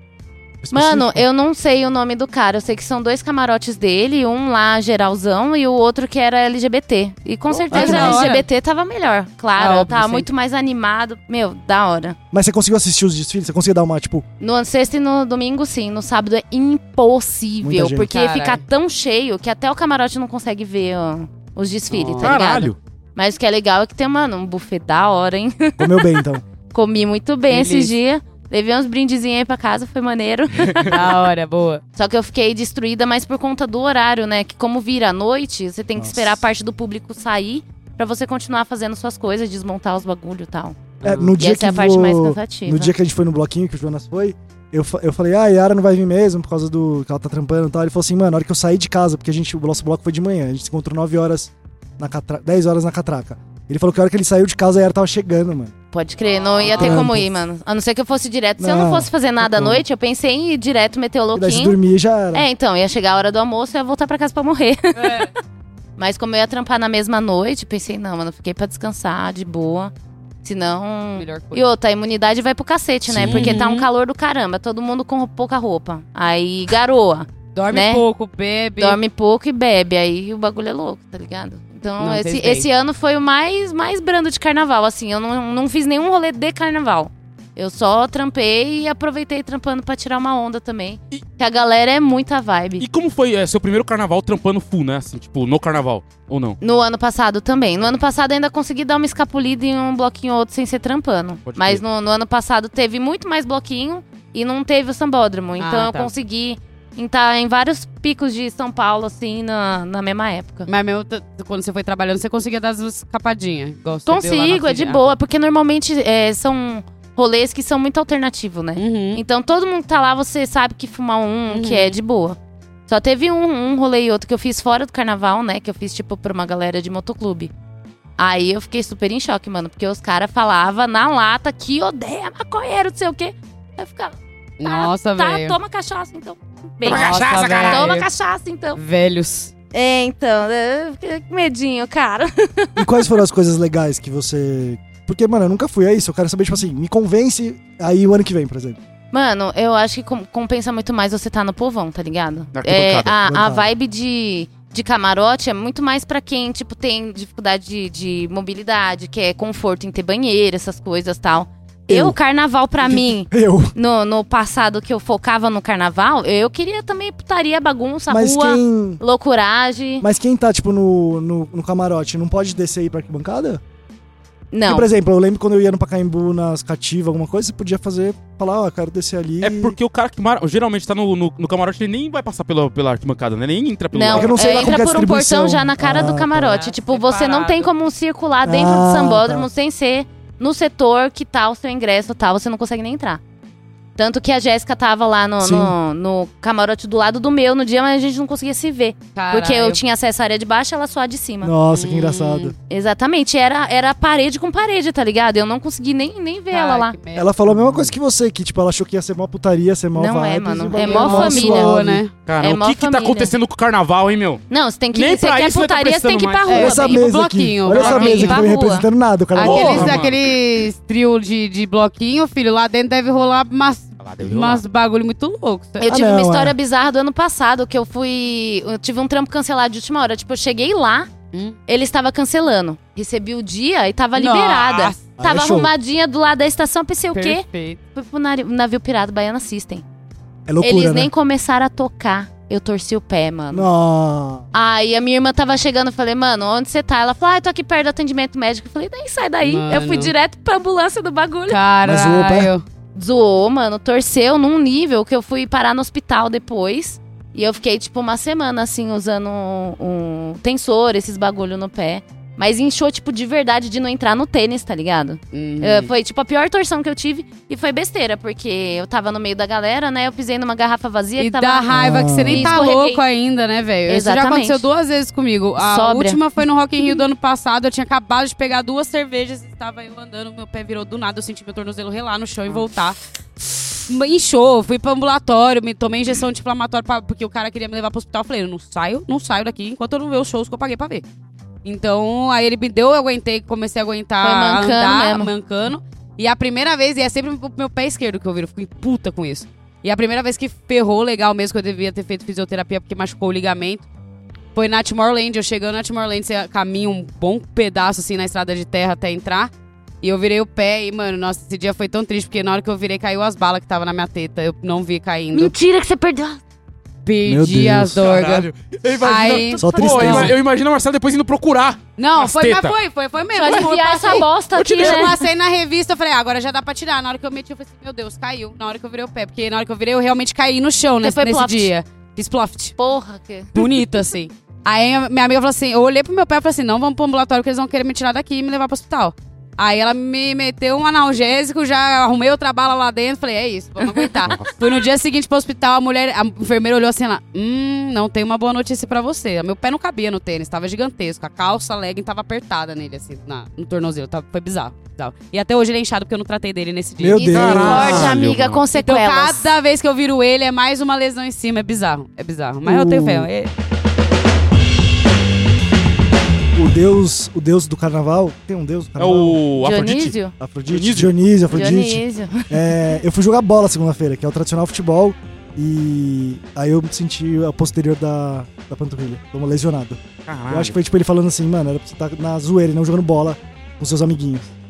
Mano, Específico? eu não sei o nome do cara. Eu sei que são dois camarotes dele, um lá geralzão e o outro que era L G B T. E com que certeza da o hora. L G B T tava melhor. Claro, Ah, óbvio, tava sempre. muito mais animado. Meu, da hora. Mas você conseguiu assistir os desfiles? Você conseguiu dar uma, tipo... No sexta e no domingo, sim. No sábado é Muita impossível. gente. Porque Caralho. fica tão cheio que até o camarote não consegue ver ó, os desfiles, tá ligado? Caralho. Mas o que é legal é que tem, mano, um buffet da hora, hein? Comeu bem, então. Comi muito bem Delícia. esses dias. Levei uns brindezinhos aí pra casa, foi maneiro. Da hora, boa. Só que eu fiquei destruída, mas por conta do horário, né? Que como vira à noite, você tem que Nossa. esperar a parte do público sair pra você continuar fazendo suas coisas, desmontar os bagulho e tal. É, no E dia essa que é a parte vou- mais cansativa. No dia que a gente foi no bloquinho, que o Jonas foi, eu, fa- eu falei, ah, a Yara não vai vir mesmo, por causa do que ela tá trampando e tal. Ele falou assim, mano, na hora que eu saí de casa, porque a gente, o nosso bloco foi de manhã, a gente se encontrou nove horas, na catra... dez horas na catraca. Ele falou que a hora que ele saiu de casa, a Yara tava chegando, mano. Pode crer, não ia ter Trampo. como ir, mano. A não ser que eu fosse direto. Se eu não Não, fosse fazer nada à como. noite, eu pensei em ir direto, meter o E daí se louquinho. dormir já era. É, então, ia chegar a hora do almoço e ia voltar pra casa pra morrer. É. Mas como eu ia trampar na mesma noite, pensei, não, mano, fiquei pra descansar, de boa. Senão. Melhor coisa. E outra, a imunidade vai pro cacete, né? Sim. Porque tá um calor do caramba, todo mundo com pouca roupa. Aí garoa, Dorme né? pouco, bebe. dorme pouco e bebe. Aí o bagulho é louco, tá ligado? Então, Não, esse, fez bem. esse ano foi o mais, mais brando de carnaval, assim. Eu não, não fiz nenhum rolê de carnaval. Eu só trampei e aproveitei trampando pra tirar uma onda também. E- Que a galera é muita vibe. E como foi é, seu primeiro carnaval trampando full, né? Assim, tipo, no carnaval, ou não? No ano passado também. No ano passado ainda consegui dar uma escapulida em um bloquinho ou outro sem ser trampando. Pode Mas crer. no, no ano passado teve muito mais bloquinho e não teve o sambódromo. Então Ah, eu tá. consegui estar em vários picos de São Paulo, assim, na, na mesma época. Mas mesmo t- quando você foi trabalhando, você conseguia dar as escapadinhas. igual você deu lá na Consigo, é de filial. boa. Porque normalmente é, são rolês que são muito alternativos, né? Uhum. Então todo mundo que tá lá, você sabe que fumar um, Uhum. que é de boa. Só teve um, um rolê e outro que eu fiz fora do carnaval, né? Que eu fiz, tipo, pra uma galera de motoclube. Aí eu fiquei super em choque, mano. Porque os caras falavam na lata que odeia maconheiro, não sei o quê. Aí eu ficava, Nossa, tá, velho. toma cachaça, então. Bem, Nossa, cachaça, velho. caralho. toma cachaça, então. Velhos. É, então, eu fiquei com medinho, cara. E quais foram as coisas legais que você... Porque, mano, eu nunca fui, é isso. Eu quero saber, tipo assim, me convence aí o ano que vem, por exemplo. Mano, eu acho que com- compensa muito mais você tá no povão, tá ligado? Na É, arquibancada. a, a Bancada. vibe de, de camarote é muito mais pra quem, tipo, tem dificuldade de, de mobilidade, que é conforto em ter banheiro, essas coisas e tal. Eu. Eu, carnaval pra mim, Eu. no, no passado que eu focava no carnaval, eu queria também putaria, bagunça, Mas rua, quem... loucuragem. Mas quem tá, tipo, no, no, no camarote, não pode descer e ir pra arquibancada? Porque, Não. por exemplo, eu lembro quando eu ia no Pacaembu, nas cativas, alguma coisa, você podia fazer, falar, ó, eu quero descer ali. É porque o cara que mar- geralmente tá no, no, no camarote, ele nem vai passar pela, pela arquibancada, né? Nem entra pelo Não, É que eu lado. não sei é, lá como entra que é a por um distribuição. portão já na cara Ah, do tá. camarote. É, tipo, você não tem separado. como circular dentro Ah, do sambódromo tá. sem ser no setor que tá o seu ingresso, tá? Você não consegue nem entrar. Tanto que a Jéssica tava lá no, Sim. no, no camarote do lado do meu no dia, mas a gente não conseguia se ver. Porque eu Caralho. tinha acesso à área de baixo, ela só a de cima. Nossa, que Hum. engraçado. Exatamente, era, era parede com parede, tá ligado? Eu não consegui nem, nem ver ela Ai, lá. que merda. Ela falou a mesma coisa que você, que, tipo, ela achou que ia ser mó putaria, ser mó Não é, vibes, mano. e o É bagulho mó família. suave. né? Cara, É o mó que que tá família. acontecendo com o carnaval, hein, meu? Não, você tem que Nem você pra quer isso eu tô putaria, você tem que ir pra prestando rua. Olha essa É, bem. e pro mesa aqui. bloquinho, Olha essa bloquinho. mesa que Pra tá me rua. representando nada, o cara. Aqueles, Porra, mano. aqueles trio de, de bloquinho, filho, lá dentro deve rolar umas, Lá deve rolar. umas bagulho muito louco. Eu Ah, tive não, uma história é. bizarra do ano passado, que eu fui... Eu tive um trampo cancelado de última hora. Tipo, eu cheguei lá, Hum. ele estava cancelando. Recebi o dia e tava Nossa. liberada. Aí Tava é show. arrumadinha do lado da estação, pensei o quê? Perfeito. Fui pro nari- navio pirata Baiana System. É loucura, Eles né? nem começaram a tocar. Eu torci o pé, mano. Não. Aí a minha irmã tava chegando, eu falei, mano, onde você tá? Ela falou, ah, eu tô aqui perto do atendimento médico. Eu falei, nem sai daí. Mano. Eu fui direto pra ambulância do bagulho. Mas o Caralho. Zoou, mano, torceu num nível que eu fui parar no hospital depois. E eu fiquei, tipo, uma semana, assim, usando um, um tensor, esses bagulho no pé. Mas inchou, tipo, de verdade de não entrar no tênis, tá ligado? Uhum. É, foi, tipo, a pior torção que eu tive. E foi besteira, porque eu tava no meio da galera, né? Eu pisei numa garrafa vazia E que tava... dá raiva que você nem E tá escorreguei. louco ainda, né, velho? Isso já Exatamente. aconteceu duas vezes comigo. A Sóbria. última foi no Rock in Rio do ano passado. Eu tinha acabado de pegar duas cervejas. Estava eu andando, meu pé virou do nada. Eu senti meu tornozelo relar no chão e voltar. Inchou, fui pro ambulatório, me tomei injeção anti-inflamatória pra- porque o cara queria me levar pro hospital. Eu falei, eu não saio, não saio daqui enquanto eu não ver os shows que eu paguei pra ver. Então, aí ele me deu, eu aguentei, comecei a aguentar, Foi a mancando andar, mesmo. mancando. E a primeira vez, e é sempre o meu pé esquerdo que eu viro, eu fico em puta com isso. E a primeira vez que ferrou legal mesmo, que eu devia ter feito fisioterapia porque machucou o ligamento, foi na Tomorrowland. Eu chegando na Tomorrowland, você caminha um bom pedaço assim na estrada de terra até entrar. E eu virei o pé e, mano, nossa, esse dia foi tão triste, porque na hora que eu virei, caiu as balas que tava na minha teta. Eu não vi caindo. Mentira que você perdeu. Meu Perdi Deus. as dorgas. Caralho. Eu imagino, Aí- Só Pô, eu, tristeza. ima- eu imagino a Marcela depois indo procurar. Não, As foi, mas teta. foi, foi, foi mesmo. Só Eu enfiar passei- essa bosta aqui, Eu né? passei na revista, eu falei, ah, agora já dá pra tirar. Na hora que eu meti, eu falei assim, meu Deus, caiu. Na hora que eu virei o pé, porque na hora que eu virei, eu realmente caí no chão nesse, foi nesse ploft. dia. Fiz ploft. Porra, que... Bonito, assim. Aí a minha amiga falou assim, eu olhei pro meu pé e falei assim, não, vamos pro ambulatório que eles vão querer me tirar daqui e me levar pro hospital. Aí ela me meteu um analgésico, já arrumei outra bala lá dentro, falei, é isso, vamos aguentar. Fui no dia seguinte pro hospital, a mulher, a enfermeira olhou assim, ela, hum, não tem uma boa notícia pra você. Meu pé não cabia no tênis, tava gigantesco, a calça, a legging tava apertada nele, assim, na, no tornozelo, tava, foi bizarro, bizarro. E até hoje ele é inchado porque eu não tratei dele nesse dia. Meu Deus. Misericórdia, Caralho, amiga, mano. com Então sequelas. cada vez que eu viro ele é mais uma lesão em cima, é bizarro, é bizarro. Mas eu tenho fé, é- O deus, o deus do carnaval, tem um deus do É carnaval? o Afrodite. Dionísio? Afrodite, Dionísio. Dionísio, Afrodite. Dionísio. É, eu fui jogar bola segunda-feira, que é o tradicional futebol, e aí eu senti a posterior da, da panturrilha, tô lesionado. Caralho. Eu acho que foi tipo ele falando assim, mano, era pra você estar na zoeira e não jogando bola com seus amiguinhos.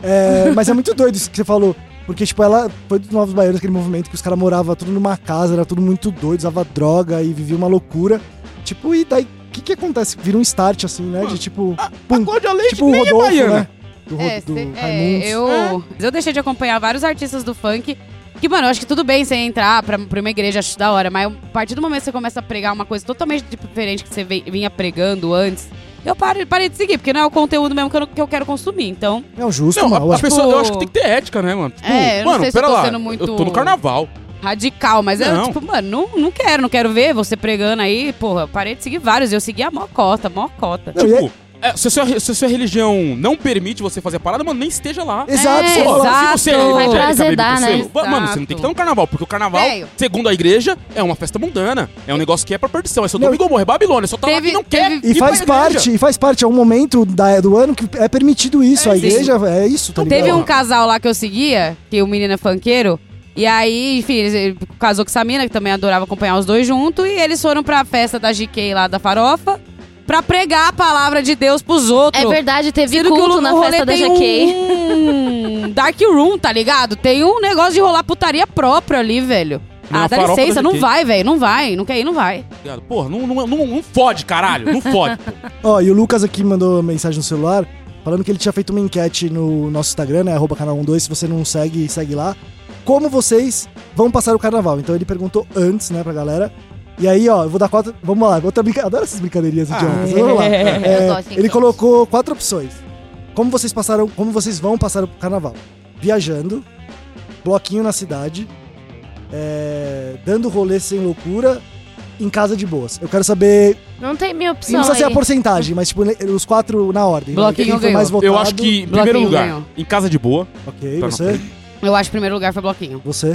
É, mas é muito doido isso que você falou. Porque, tipo, ela foi dos Novos Baianos, aquele movimento que os caras moravam tudo numa casa, era tudo muito doido, usava droga e vivia uma loucura. Tipo, e daí, o que que acontece? Vira um start, assim, né? De tipo... A, pum, a Cláudia Leite tipo o nem é Rodolfo, baiana. né? Do, Ro- É, do cê- é, Raimundos. eu, eu deixei de acompanhar vários artistas do funk. Que, mano, eu acho que tudo bem você entrar pra, pra uma igreja, acho da hora. Mas a partir do momento que você começa a pregar uma coisa totalmente diferente que você ve- vinha pregando antes, eu parei, parei de seguir, porque não é o conteúdo mesmo que eu, não- que eu quero consumir. Então, É o justo, Não, mano. a, a Tipo, pessoa, eu acho que tem que ter ética, né, mano? Tipo, É, eu não mano, sei se eu pera tô lá, sendo muito- eu tô no carnaval. radical. Mas eu, Não. tipo, mano, não, não quero, não quero ver você pregando aí. Porra, eu parei de seguir vários. Eu segui a mó cota, mó cota. Não, e Tipo, é, se, a sua, se a sua religião não permite você fazer a parada, mano, nem esteja lá. Exato, É, você Pô, fala, se você exato. é Vai evangélica, pra baby, azedar, você- né? Mano, você não Exato. tem que estar no carnaval, porque o carnaval, Velho. segundo a igreja, é uma festa mundana. É um negócio que é pra perdição. É seu Não. domingo morrer, Babilônia. Só tá lá Teve- que não quer teve- E ir faz pra igreja. parte, e faz parte, é um momento da, do ano que é permitido isso. É, a sim. igreja é isso, tá ligado? Teve um casal lá que eu seguia, que o menino é funkeiro. E aí, enfim, ele ele casou com essa mina, que também adorava acompanhar os dois juntos. E eles foram pra festa da G K lá da Farofa pra pregar a palavra de Deus pros outros. É verdade, teve Sendo que culto o na rolê festa da tem G K. um dark room, tá ligado? Tem um negócio de rolar putaria próprio ali, velho. Na Ah, dá farofa licença, da não G K. vai, velho. Não vai. Não quer ir, não vai. Ligado? Porra, não, não, não, não fode, caralho. Não fode. pô. Ó, e o Lucas aqui mandou mensagem no celular, falando que ele tinha feito uma enquete no nosso Instagram, né? Arroba canal doze. Se você não segue, segue lá. Como vocês vão passar o carnaval? Então ele perguntou antes, né, pra galera. E aí, ó, eu vou dar quatro. Vamos lá, outra brincadeira. Adoro essas brincadeirinhas idiotas. Vamos lá. É, Eu gosto de ele enquete. colocou quatro opções. Como vocês passaram, como vocês vão passar o carnaval? Viajando, bloquinho na cidade, é, dando rolê sem loucura, em casa de boas. Eu quero saber. Não tem minha Não opção precisa ser a aí. porcentagem, mas tipo, os quatro na ordem. né? Bloquinho Quem foi ganhou. mais votado. Eu acho que, em primeiro Bloquinho lugar, ganhou. em casa de boa. Ok, Tá na você? frente. Eu acho que o primeiro lugar foi bloquinho. Você?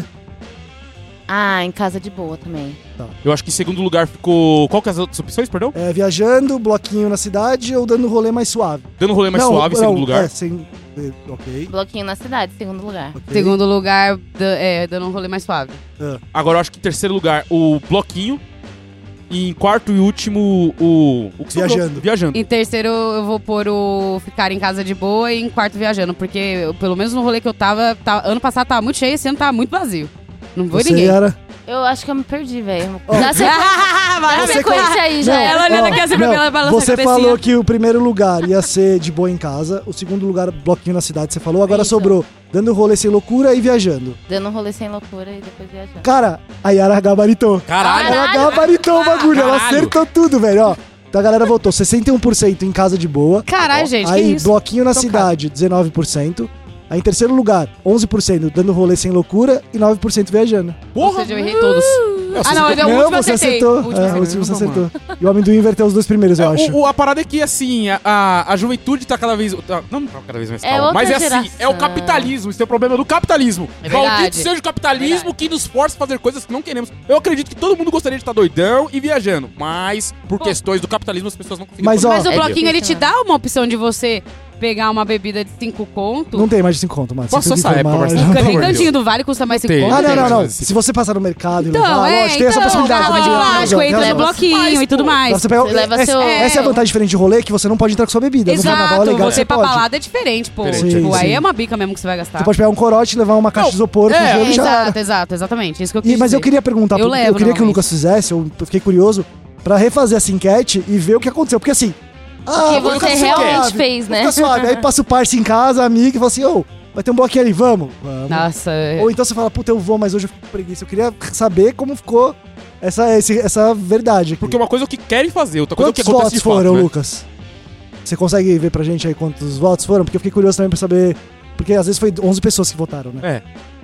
Ah, em casa de boa também. Eu acho que em segundo lugar ficou... Qual que é as outras opções, perdão? É, viajando, bloquinho na cidade ou dando rolê mais suave? Dando rolê mais Não, suave em não, segundo lugar. É, sem. é, Ok. Bloquinho na cidade, segundo lugar. ok. Segundo lugar, da- é, dando um rolê mais suave. Agora eu acho que em terceiro lugar, o bloquinho. E em quarto e último, o... o que sobrou? Viajando. Viajando. Em terceiro, eu vou pôr o ficar em casa de boa e em quarto viajando. Porque, eu- pelo menos no rolê que eu tava, tá- ano passado tava muito cheio, esse ano tava muito vazio. Não foi Você ninguém. era. Eu acho que eu me perdi, velho. Ó, Dá sequência, dá Você sequência aí, já Não, era. Ela olhando ó, aqui assim pra não, mim, ela balança a Você cabecinha. falou que o primeiro lugar ia ser de boa em casa, o segundo lugar, bloquinho na cidade, você falou. Agora Isso. sobrou dando rolê sem loucura e viajando. Dando um rolê sem loucura e depois viajando. Cara, a Yara gabaritou. Caralho. Ela gabaritou o bagulho, ela Caralho. acertou tudo, velho, ó. Então a galera votou sessenta e um por cento em casa de boa. Caralho, gente, que Aí, isso? bloquinho na Tocado. cidade, dezenove por cento. Aí, em terceiro lugar, onze por cento dando rolê sem loucura e nove por cento viajando. Ou Porra. seja, eu errei todos. Ah, não, eu dei o Não, último eu você acertei. acertou. O último É, eu o acertei. último você Caramba, acertou. E o amendoim inverteu os dois primeiros, eu É, acho. o, o- a parada é que, assim, a, a, a juventude tá cada vez... Tá, não, não tá cada vez mais É calma, outra mas é assim, geração. é o capitalismo. Isso é o problema do capitalismo. É verdade. Maldito seja o capitalismo Verdade. que nos força a fazer coisas que não queremos. Eu acredito que todo mundo gostaria de estar doidão e viajando, mas por questões do capitalismo as pessoas não conseguem Mas, fazer. ó, Mas o É bloquinho, ele te difícil, dá uma opção de você pegar uma bebida de cinco conto. Não tem mais de cinco conto, mano. Posso Você tem só que sair pra informar, conversar? já- Pelo Tem amor de cantinho Deus. do Vale, custa mais cinco Tem. conto. Ah, não, não, não. Mas- Se você passar no mercado e Então, levar, é, lógico, tem essa então, possibilidade. tá, tem razão, lógico, tem entra razão. bloquinho Mas, e tudo pô, mais. Pra você pegar- Você leva essa, seu- essa é a vantagem diferente de rolê, que você não pode entrar com sua bebida. No carnaval é Exato, legal, você pra pode. balada é diferente, pô. Diferente, Tipo, sim, aí sim. é uma bica mesmo que você vai gastar. Você pode pegar um corote e levar uma caixa Não, de isopor com é, gelo e já era. Exato, exato, exatamente. Isso que eu quis E, mas eu dizer. queria perguntar, Eu pro- eu, levo, queria que o normalmente. Lucas fizesse, eu fiquei curioso, pra refazer essa enquete e ver o que aconteceu. Porque assim. Ah, que vou você ficar realmente suave, fez, vou né? ficar suave. Aí passa o parça em casa, amigo, e fala assim: ô, vai ter um bloquinho ali, vamos. Vamos. Nossa, é. Ou então você fala, puta, eu vou, mas hoje eu fico com preguiça. Eu queria saber como ficou essa, esse- essa verdade aqui. Porque uma coisa é o que querem fazer, outra coisa é o que Quantos acontece votos de fato, foram, né? Lucas? Você consegue ver pra gente aí quantos votos foram? Porque eu fiquei curioso também pra saber. Porque às vezes foi onze pessoas que votaram, né?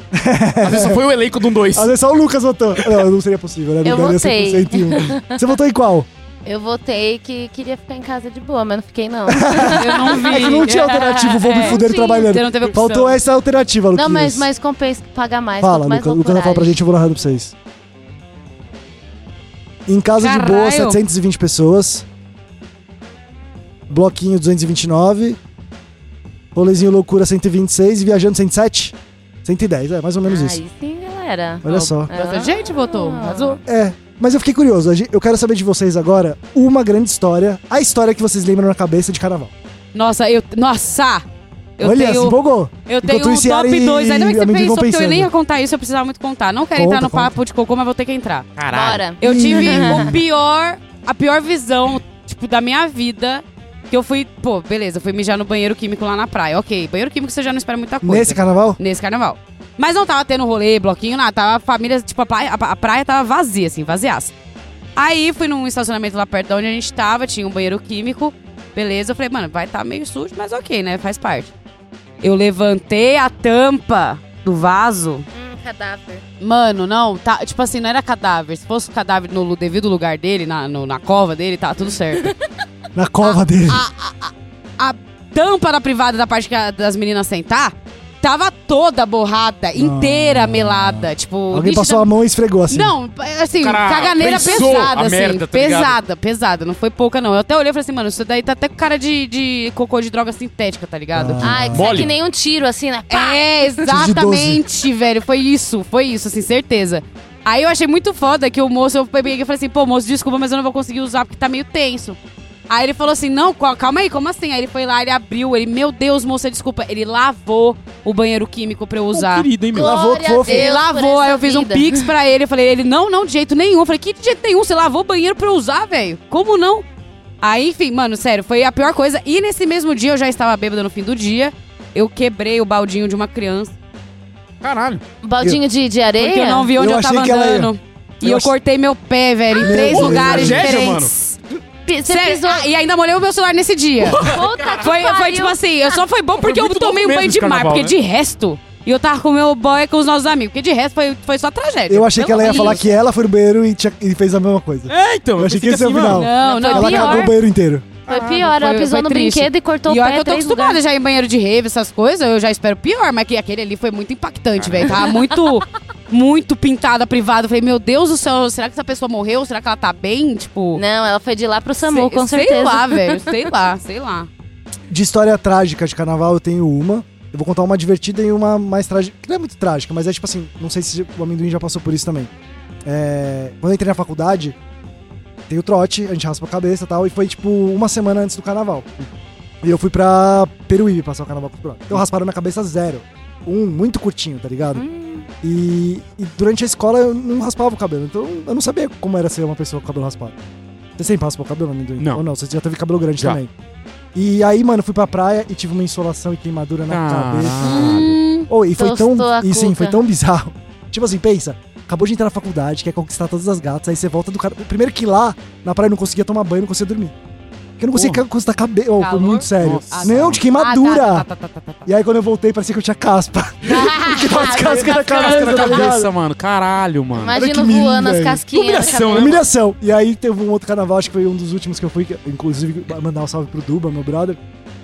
É. Às vezes só foi o elenco de um dois. Às vezes só o Lucas votou. Não, não seria possível, né? Não Eu daria votei. cem por cento em um. Você votou em qual? Eu votei que queria ficar em casa de boa, mas não fiquei, não. Eu não vi. É que não tinha alternativa, vou me É, fuder tinha. trabalhando. Você não teve opção. Faltou essa alternativa, Lucas. Não, mas, mas compensa pagar mais. Fala, quanto mais Lucas. O Lucas vai falar pra loucuragem. gente, eu vou narrando pra vocês. Em casa de boa, Caralho. setecentas e vinte pessoas. Bloquinho, duzentos e vinte e nove. Rolezinho loucura, cento e vinte e seis. E viajando, cento e sete. cento e dez, é mais ou menos isso. Aí sim, galera. Olha só. Bastante gente votou, arrasou. É, mas eu fiquei curioso. A gen- Eu quero saber de vocês agora uma grande história. A história que vocês lembram na cabeça de carnaval. Nossa, eu. Nossa! Eu Olha, se tenho, empolgou. eu tenho Enquanto um isso, Yara top e- dois. Ainda bem que e você amendoim vão pensou, porque eu nem ia pensando. contar isso, eu precisava muito contar. Não quero Conta, entrar no conta. papo de cocô, mas vou ter que entrar. Caralho. Bora. Eu tive o pior, a pior visão, tipo, da minha vida. Que eu fui, pô, beleza, eu fui mijar no banheiro químico lá na praia. Ok, banheiro químico você já não espera muita coisa. Nesse carnaval? Nesse carnaval. Mas não tava tendo rolê, bloquinho, nada. Tava a família, tipo, a praia, a praia tava vazia, assim, vaziaça. Aí fui num estacionamento lá perto de onde a gente tava, tinha um banheiro químico. Beleza, eu falei, mano, vai tá meio sujo, mas ok, né? Faz parte. Eu levantei a tampa do vaso. Hum, cadáver. Mano, não, tá, tipo assim, não era cadáver. Se fosse o cadáver no devido lugar dele, na, no- na cova dele, tá tudo certo. Na cova dele. A tampa da privada da parte que a- das meninas sentar, tava toda borrada, inteira melada. Tipo, Alguém nítida- passou a mão e esfregou assim. Não, assim, Cara, caganeira prensou pesada, a assim. merda, tá ligado? pesada, pesada. Não foi pouca, não. Eu até olhei e falei assim, mano, isso daí tá até com cara de, de cocô de droga sintética, tá ligado? Ah. Ai, que Mole. é que nem um tiro, assim, né? Pá! É, exatamente, velho. Foi isso, foi isso, assim, certeza. Aí eu achei muito foda que o moço, eu peguei e falei assim, pô, moço, desculpa, mas eu não vou conseguir usar porque tá meio tenso. Aí ele falou assim, não, cal- calma aí, como assim? Aí ele foi lá, ele abriu, ele, meu Deus, moça, desculpa. Ele lavou o banheiro químico pra eu Ô, usar. querido, hein, meu? Lavou, Glória que a fofo. Deus Ele por lavou, essa aí eu fiz um vida. pix pra ele. Eu falei, ele, não, não, de jeito nenhum. Eu falei, que de jeito nenhum? Você lavou o banheiro pra eu usar, velho? Como não? Aí, enfim, mano, sério, foi a pior coisa. E nesse mesmo dia, eu já estava bêbada no fim do dia. Eu quebrei o baldinho de uma criança. Caralho. Baldinho de, de areia? Porque eu não vi onde Eu eu, achei tava que ela ia- andando. E Eu eu, ach- cortei meu pé, velho, em Meu três Deus. lugares Tragédia, diferentes. Você Sério, pisou... ah, e ainda molhei o meu celular nesse dia. Puta que Foi, foi pariu. tipo assim, eu só foi bom porque Foi eu muito tomei um louco banho mesmo de esse mar, carnaval, porque né? de resto. E eu tava com o meu boy com os nossos amigos, porque de resto foi, foi só tragédia. Eu achei que ela ia Pelo falar amor de que ela foi no banheiro e, tinha- e fez a mesma coisa. É, então. Eu achei que fica esse é o assim, final. mano. Não, não, Foi Ela pior. cagou o banheiro inteiro. Foi pior, ela Foi- pisou foi no triste. brinquedo e cortou E o olha pé que eu tô três acostumada lugares. já em banheiro de rave, essas coisas, eu já espero pior, mas que aquele ali foi muito impactante, velho. Tava muito, muito pintada, privada. Eu falei, meu Deus do céu, será que essa pessoa morreu? Será que ela tá bem? Tipo. Não, ela foi de lá pro SAMU, sei, com sei certeza. lá, velho. Sei lá, sei lá. De história trágica de carnaval, eu tenho uma. Eu vou contar uma divertida e uma mais trágica. Que não é muito trágica, mas é tipo assim, não sei se o amendoim já passou por isso também. É, quando eu entrei na faculdade, tem o trote, a gente raspa a cabeça e tal, e foi tipo uma semana antes do carnaval. E eu fui pra Peruíbe passar o carnaval com os brothers. Então rasparam minha cabeça zero. Um, muito curtinho, tá ligado? E, e durante a escola eu não raspava o cabelo, então eu não sabia como era ser uma pessoa com cabelo raspado. Você sempre raspa o cabelo, amendoim? Não. Ou não? Você já teve cabelo grande Já. também. E aí, mano, eu fui pra praia e tive uma insolação e queimadura na cabeça. Caralho. Oh, e foi tão. Tostou a E sim, cuca. foi tão bizarro. Tipo assim, pensa, acabou de entrar na faculdade, quer conquistar todas as gatas, aí você volta do cara. Primeiro que lá, na praia, eu não conseguia tomar banho, não conseguia dormir. Porque eu não conseguia conquistar cabelo. Oh, foi Calor? muito sério. Nossa. Não, de queimadura. Ah, tá, tá, tá, tá, tá, tá. E aí, quando eu voltei, parecia que eu tinha caspa. Porque tava descascando a Casca cabeça, na tá ligado? cabeça, mano. Caralho, mano. Olha que Imagina lindo, voando as velho. casquinhas. Humilhação, na cabeça. né? Humilhação. E aí teve um outro carnaval, acho que foi um dos últimos que eu fui, que, inclusive mandar um salve pro Duba, meu brother.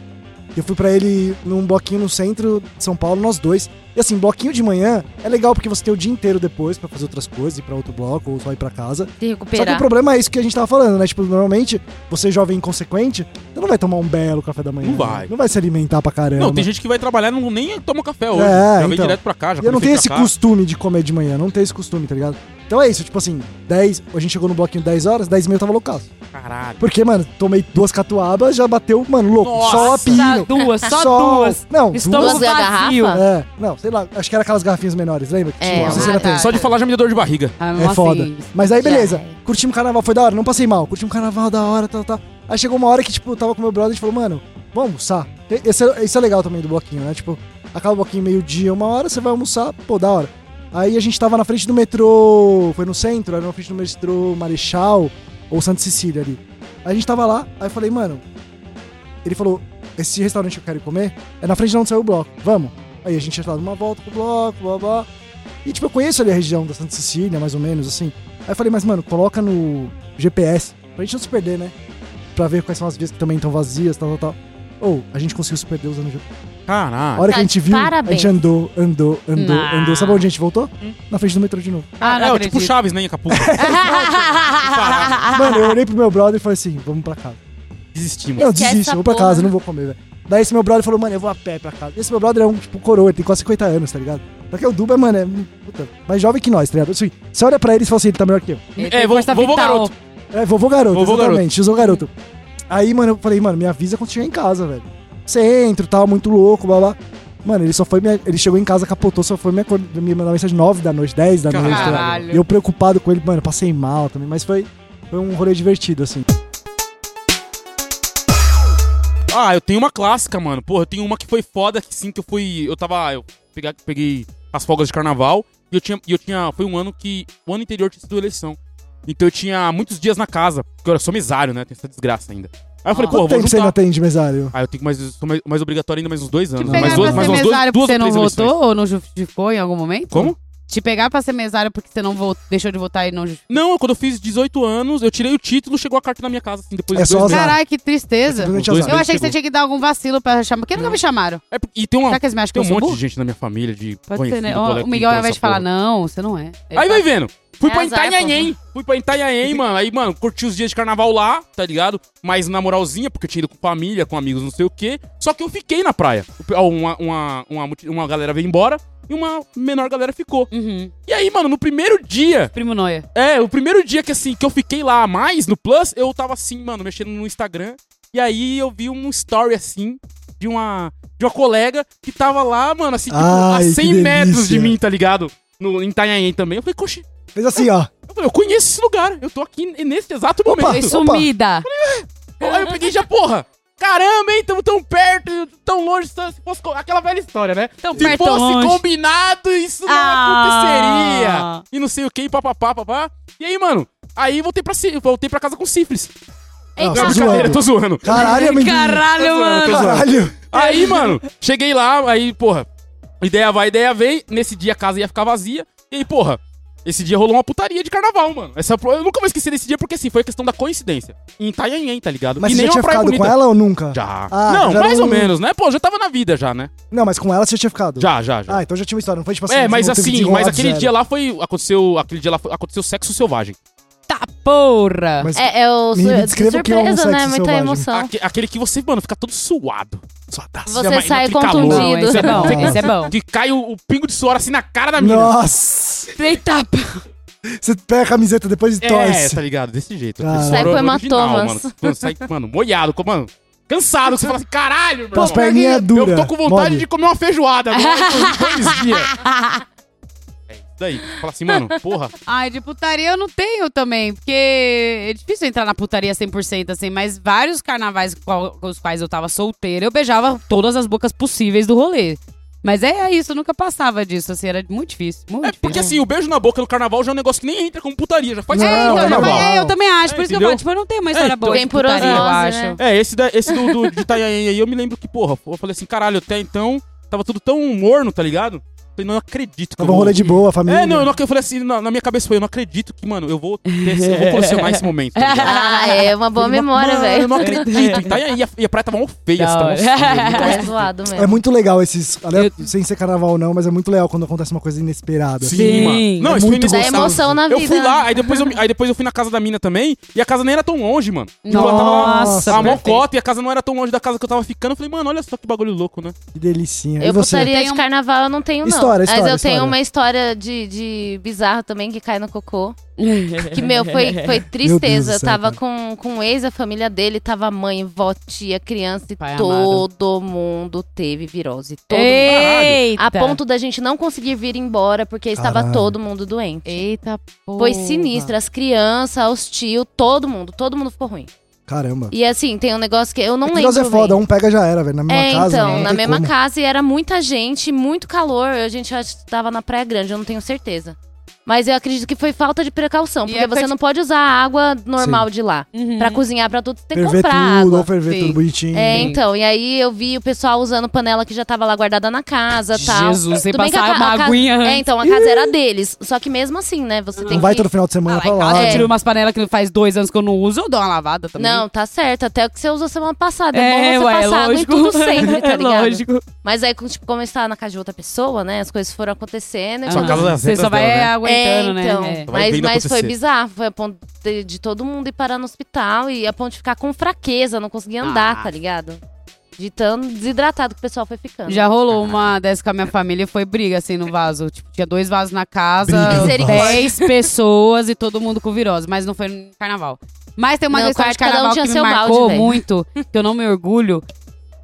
Eu fui pra ele num bloquinho no centro de São Paulo, nós dois. E assim, bloquinho de manhã é legal porque você tem o dia inteiro depois pra fazer outras coisas, ir pra outro bloco ou só ir pra casa. Se Só que o recuperar. problema é isso que a gente tava falando, né? Tipo, normalmente, você jovem inconsequente, você não vai tomar um belo café da manhã. Não vai. né? Não vai se alimentar pra caramba. Não, tem gente que vai trabalhar e não nem toma café hoje. É, já vem então. direto pra cá, já E eu não come tenho feito esse pra cá. costume de comer de manhã, não tenho esse costume, tá ligado? Então é isso, tipo assim, dez, a gente chegou no bloquinho dez horas, dez e meia eu tava loucaço. Caralho. Porque, mano, tomei duas catuabas, já bateu, mano, louco, só a Nossa, pino. duas, só duas. Não, Estamos Duas vazio. garrafas? É, não, sei lá, acho que era aquelas garrafinhas menores, lembra? Que É, tinha, não sei se ah, ainda tem. tá. Só de falar já me deu dor de barriga. Ah, É nossa, foda. e- Mas aí, Já beleza. é. Curtimos o carnaval, foi da hora, não passei mal. Curtimos o carnaval da hora, tal, tal. Aí chegou uma hora que, tipo, eu tava com meu brother e a gente falou, mano, vamos almoçar. Esse é, isso é legal também do bloquinho, né? Tipo, acaba o bloquinho meio-dia, uma hora, você vai almoçar, pô, da hora. Aí a gente tava na frente do metrô, foi no centro, era na frente do metrô Marechal ou Santa Cecília ali. Aí a gente tava lá, aí eu falei, mano, ele falou, esse restaurante que eu quero ir comer é na frente de onde saiu o bloco, vamos. Aí a gente ia dado uma volta pro bloco, blá blá. E tipo, eu conheço ali a região da Santa Cecília, mais ou menos, assim. Aí eu falei, mas mano, coloca no G P S, pra gente não se perder, né? Pra ver quais são as vias que também estão vazias, tal, tal, tal. Ou, a gente conseguiu se perder usando o G P S. A Caralho. hora Tá que a gente de viu, a parabéns. gente andou, andou, andou, Nah. andou. Sabe onde a gente voltou? Na frente do metrô de novo. Ah, não é, o acredito. tipo Chaves, né, em Acapulco. Mano, eu olhei pro meu brother e falei assim, vamos pra casa. Desistimos. Não, Esquece desisto, essa eu vou pra porra. casa, eu não vou comer, velho. Daí esse meu brother falou, mano, eu vou a pé pra casa. Esse meu brother é um, tipo, coroa, ele tem quase cinquenta anos, tá ligado? Só que o Duba, mano, é puta, mais jovem que nós, tá ligado? Assim, você olha pra ele e fala assim, ele tá melhor que eu. Ele É, tem vovô- força vovô vital. garoto. É, vovô garoto, Vovô exatamente, usou garoto. Aí, mano, eu falei, mano, me avisa quando chegar em casa, velho. centro e tal, muito louco, blá blá. Mano, ele só foi me, ele chegou em casa, capotou, só foi me, acord- me mandar mensagem nove da noite, dez da noite. tá ligado? Caralho. E eu preocupado com ele, mano, eu passei mal também, mas foi, foi um rolê divertido, assim. Ah, eu tenho uma clássica, mano. Porra, eu tenho uma que foi foda, que sim, que eu fui... Eu tava... Eu peguei, peguei as folgas de carnaval e eu tinha... E eu tinha foi um ano que... O ano anterior tinha sido eleição. Então eu tinha muitos dias na casa. Porque eu sou mesário, né? Tem essa desgraça ainda. Aí eu falei, Ah. pô, Quanto vou tempo você ainda juntar... tem de mesário? Ah, eu tenho que mais... Sou mais, mais obrigatório ainda mais uns dois anos. Te mais pegar dois, pra mais ser umas duas, mesário duas porque ou você não três votou eleições. ou não justificou em algum momento? Como? Te pegar pra ser mesário porque você não vo- deixou de votar e não justificou? Não, quando eu fiz dezoito anos, eu tirei o título, chegou a carta na minha casa, assim, depois É de só dois meses. azar. Caralho, que tristeza. Simplesmente Dois azar. Eu achei que chegou. você tinha que dar algum vacilo pra chamar. Por que nunca me chamaram? É, porque- e tem, uma, Será que eles me acham que tem eu um sou monte burro? de gente na minha família, de Pode conhecido, ser, né? colega O que Miguel, ao entrou invés de nessa falar, porra. não, você não é. Ele Aí fala, vai vendo. Fui É pra azar, Itanhaém. Fui pra Itanhaém, mano. Aí, mano, curti os dias de carnaval lá, tá ligado? Mas na moralzinha, porque eu tinha ido com família, com amigos, não sei o quê. Só que eu fiquei na praia. Uma, uma, uma, multi- uma galera veio embora e uma menor galera ficou. Uhum. E aí, mano, no primeiro dia... Primo Noia. É, o primeiro dia que, assim, que eu fiquei lá a mais, no Plus, eu tava assim, mano, mexendo no Instagram. E aí eu vi um story, assim, de uma, de uma colega que tava lá, mano, assim, tipo, Ai, a que cem metros delícia. de mim, tá ligado? No, em Itanhaém também. Eu falei, coxe... Fez assim, ó. Eu falei, eu conheço esse lugar, eu tô aqui nesse exato momento. Opa. Foi sumida. Aí eu peguei já, porra, caramba, hein, tamo tão perto, tão longe, se fosse co- aquela velha história, né? Tão Se perto, fosse tão longe. combinado, isso não Ah. aconteceria. E não sei o que, e papapá, papá. E aí, mano, aí voltei pra, ci- voltei pra casa com sífilis. Não, Eita, você tá Brincadeira, zoando. tô zoando. Caralho, amendoim. Caralho, Tô zoando, mano. tô zoando. Caralho. Aí, mano, cheguei lá, aí, porra, ideia vai, ideia vem. Nesse dia a casa ia ficar vazia. E aí, porra, esse dia rolou uma putaria de carnaval, mano. Essa, eu nunca vou esquecer desse dia, porque assim, foi questão da coincidência. Em Itanhaém, tá ligado? Mas e você nem já tinha uma praia ficado com bonita. ela ou nunca? Já. Ah, não, já mais não- ou menos, né? Pô, já tava na vida já, né? Não, mas com ela você tinha ficado? Já, já, já. Ah, então já tinha uma história, não foi tipo assim... é, você mas não teve assim, desenrolar mas do aquele zero. dia lá foi. Aconteceu. Aquele dia lá foi, aconteceu sexo selvagem. Tá porra. Mas É, é o Me sur- descreva o que é um surpresa, né? sexo Muita selvagem. emoção. Aque- aquele que você, mano, fica todo suado. suadaço. Você Chama- sai naquele calor. contundido. Não, esse é bom, Fica- esse é bom. Que cai o, o pingo de suor assim na cara da mina. Nossa! Eita. Você pega a camiseta depois e É, torce. tá ligado? Desse jeito. Cara. Esse Sai suor com original, hematomas. Mano. Mano, sai, mano, molhado, com- mano, cansado. Você fala assim, caralho, meu Com as irmão. perninhas duras. Eu tô com vontade mole. de comer uma feijoada agora, por dois dias. É isso daí. Fala assim, mano, porra. Ai, de putaria eu não tenho também, porque é difícil entrar na putaria cem por cento, assim, mas vários carnavais com com os quais eu tava solteira, eu beijava todas as bocas possíveis do rolê. Mas é isso, eu nunca passava disso, assim, era muito difícil, muito É difícil. porque assim, o beijo na boca no carnaval já é um negócio que nem entra como putaria, já faz Não, parte É, do então, é já carnaval. vai- é, eu também acho, É, por isso que eu entendeu? falo, tipo, eu não tenho uma história É, então. boa de Vem por putaria, eu osmose, acho. né? É, esse, da, esse do, do, de Itanhaém aí, eu me lembro que, porra, eu falei assim, caralho, até então, tava tudo tão morno, tá ligado? Eu falei, não acredito que Tava eu um vou... rolê de boa, família. É, não, eu, não, eu falei assim, na, na minha cabeça foi, eu não acredito que, mano, eu vou ter, esse- eu vou colecionar esse momento. Tá ligado? Ah, é uma boa Falei, memória, mano, Eu não velho. acredito. Itanhaém, e a, e a praia tava mó feia, Da você tava hora. suja, É zoado mesmo. É muito legal esses... olha, sem ser carnaval não, mas é muito legal quando acontece uma coisa inesperada. Sim, Sim. mano. Não, É isso foi muito Dá inesperado. emoção na vida. Eu fui lá, aí depois eu, aí depois eu fui na casa da mina também, e a casa nem era tão longe, mano. Tipo, ela tava lá, Nossa, a perfeito. mocota, e a casa não era tão longe da casa que eu tava ficando. Eu falei, mano, olha só que bagulho louco, né? Que delicinha. Eu e você? putaria Tem de um- carnaval eu não tenho, não. História, Mas história, eu tenho história. uma história de, de bizarro também que cai no cocô. Que, meu, foi, foi Deus do tristeza. Eu céu, tava cara. com, com um ex, a família dele, tava mãe, vó, tia, criança e Pai todo mundo teve virose. Todo mundo. Eita. A ponto da gente não conseguir vir embora porque estava Caralho. todo mundo doente. Eita porra. Foi sinistro. As crianças, os tios, todo mundo. Todo mundo ficou ruim. Caramba. E assim, tem um negócio que eu não Esse lembro negócio é foda, bem. um pega já era, velho. Na mesma É, casa. então, não na tem mesma como. casa e era muita gente, muito calor. A gente acho que tava na Praia Grande, eu não tenho certeza. Mas eu acredito que foi falta de precaução, E porque é você porque- não pode usar a água normal de lá. Uhum. Pra cozinhar pra tudo, você tem que Ferver comprar tudo, água. ou ferver Sim. tudo bonitinho. É, Sim. então, e aí eu vi o pessoal usando panela que já tava lá guardada na casa e tal. Jesus, sem Tudo bem que a passar ca- uma a casa- aguinha antes. É, então, a casa era deles. Só que mesmo assim, né, você tem Não vai que... todo final de semana Ah, pra lá em lá. casa eu né? tiro umas panelas que faz dois anos que eu não uso, eu dou uma lavada também. Não, tá certo. Até o que você usou semana passada. É, é, bom você ué, passar água em lógico. tudo sempre, tá É ligado? lógico. Mas aí, tipo, como eu estava na casa de outra pessoa, né, as coisas foram acontecendo. e Sua quando- casa das Você só regras vai dela, né? aguentando, É, então, né? É. Vai mas, vendo mas foi acontecer. bizarro, foi a ponto de, de todo mundo ir parar no hospital e a ponto de ficar com fraqueza, não conseguia andar, Ah. tá ligado? De tão desidratado que o pessoal foi ficando. Já rolou uma dessa com a minha família e foi briga, assim, no vaso. Tipo, tinha dois vasos na casa, Briga no Misericórdia. dez pessoas e todo mundo com virose. Mas não foi no carnaval. Mas tem uma Não, questão quarto, de cada um carnaval tinha que me seu balde, marcou velho. muito, que eu não me orgulho.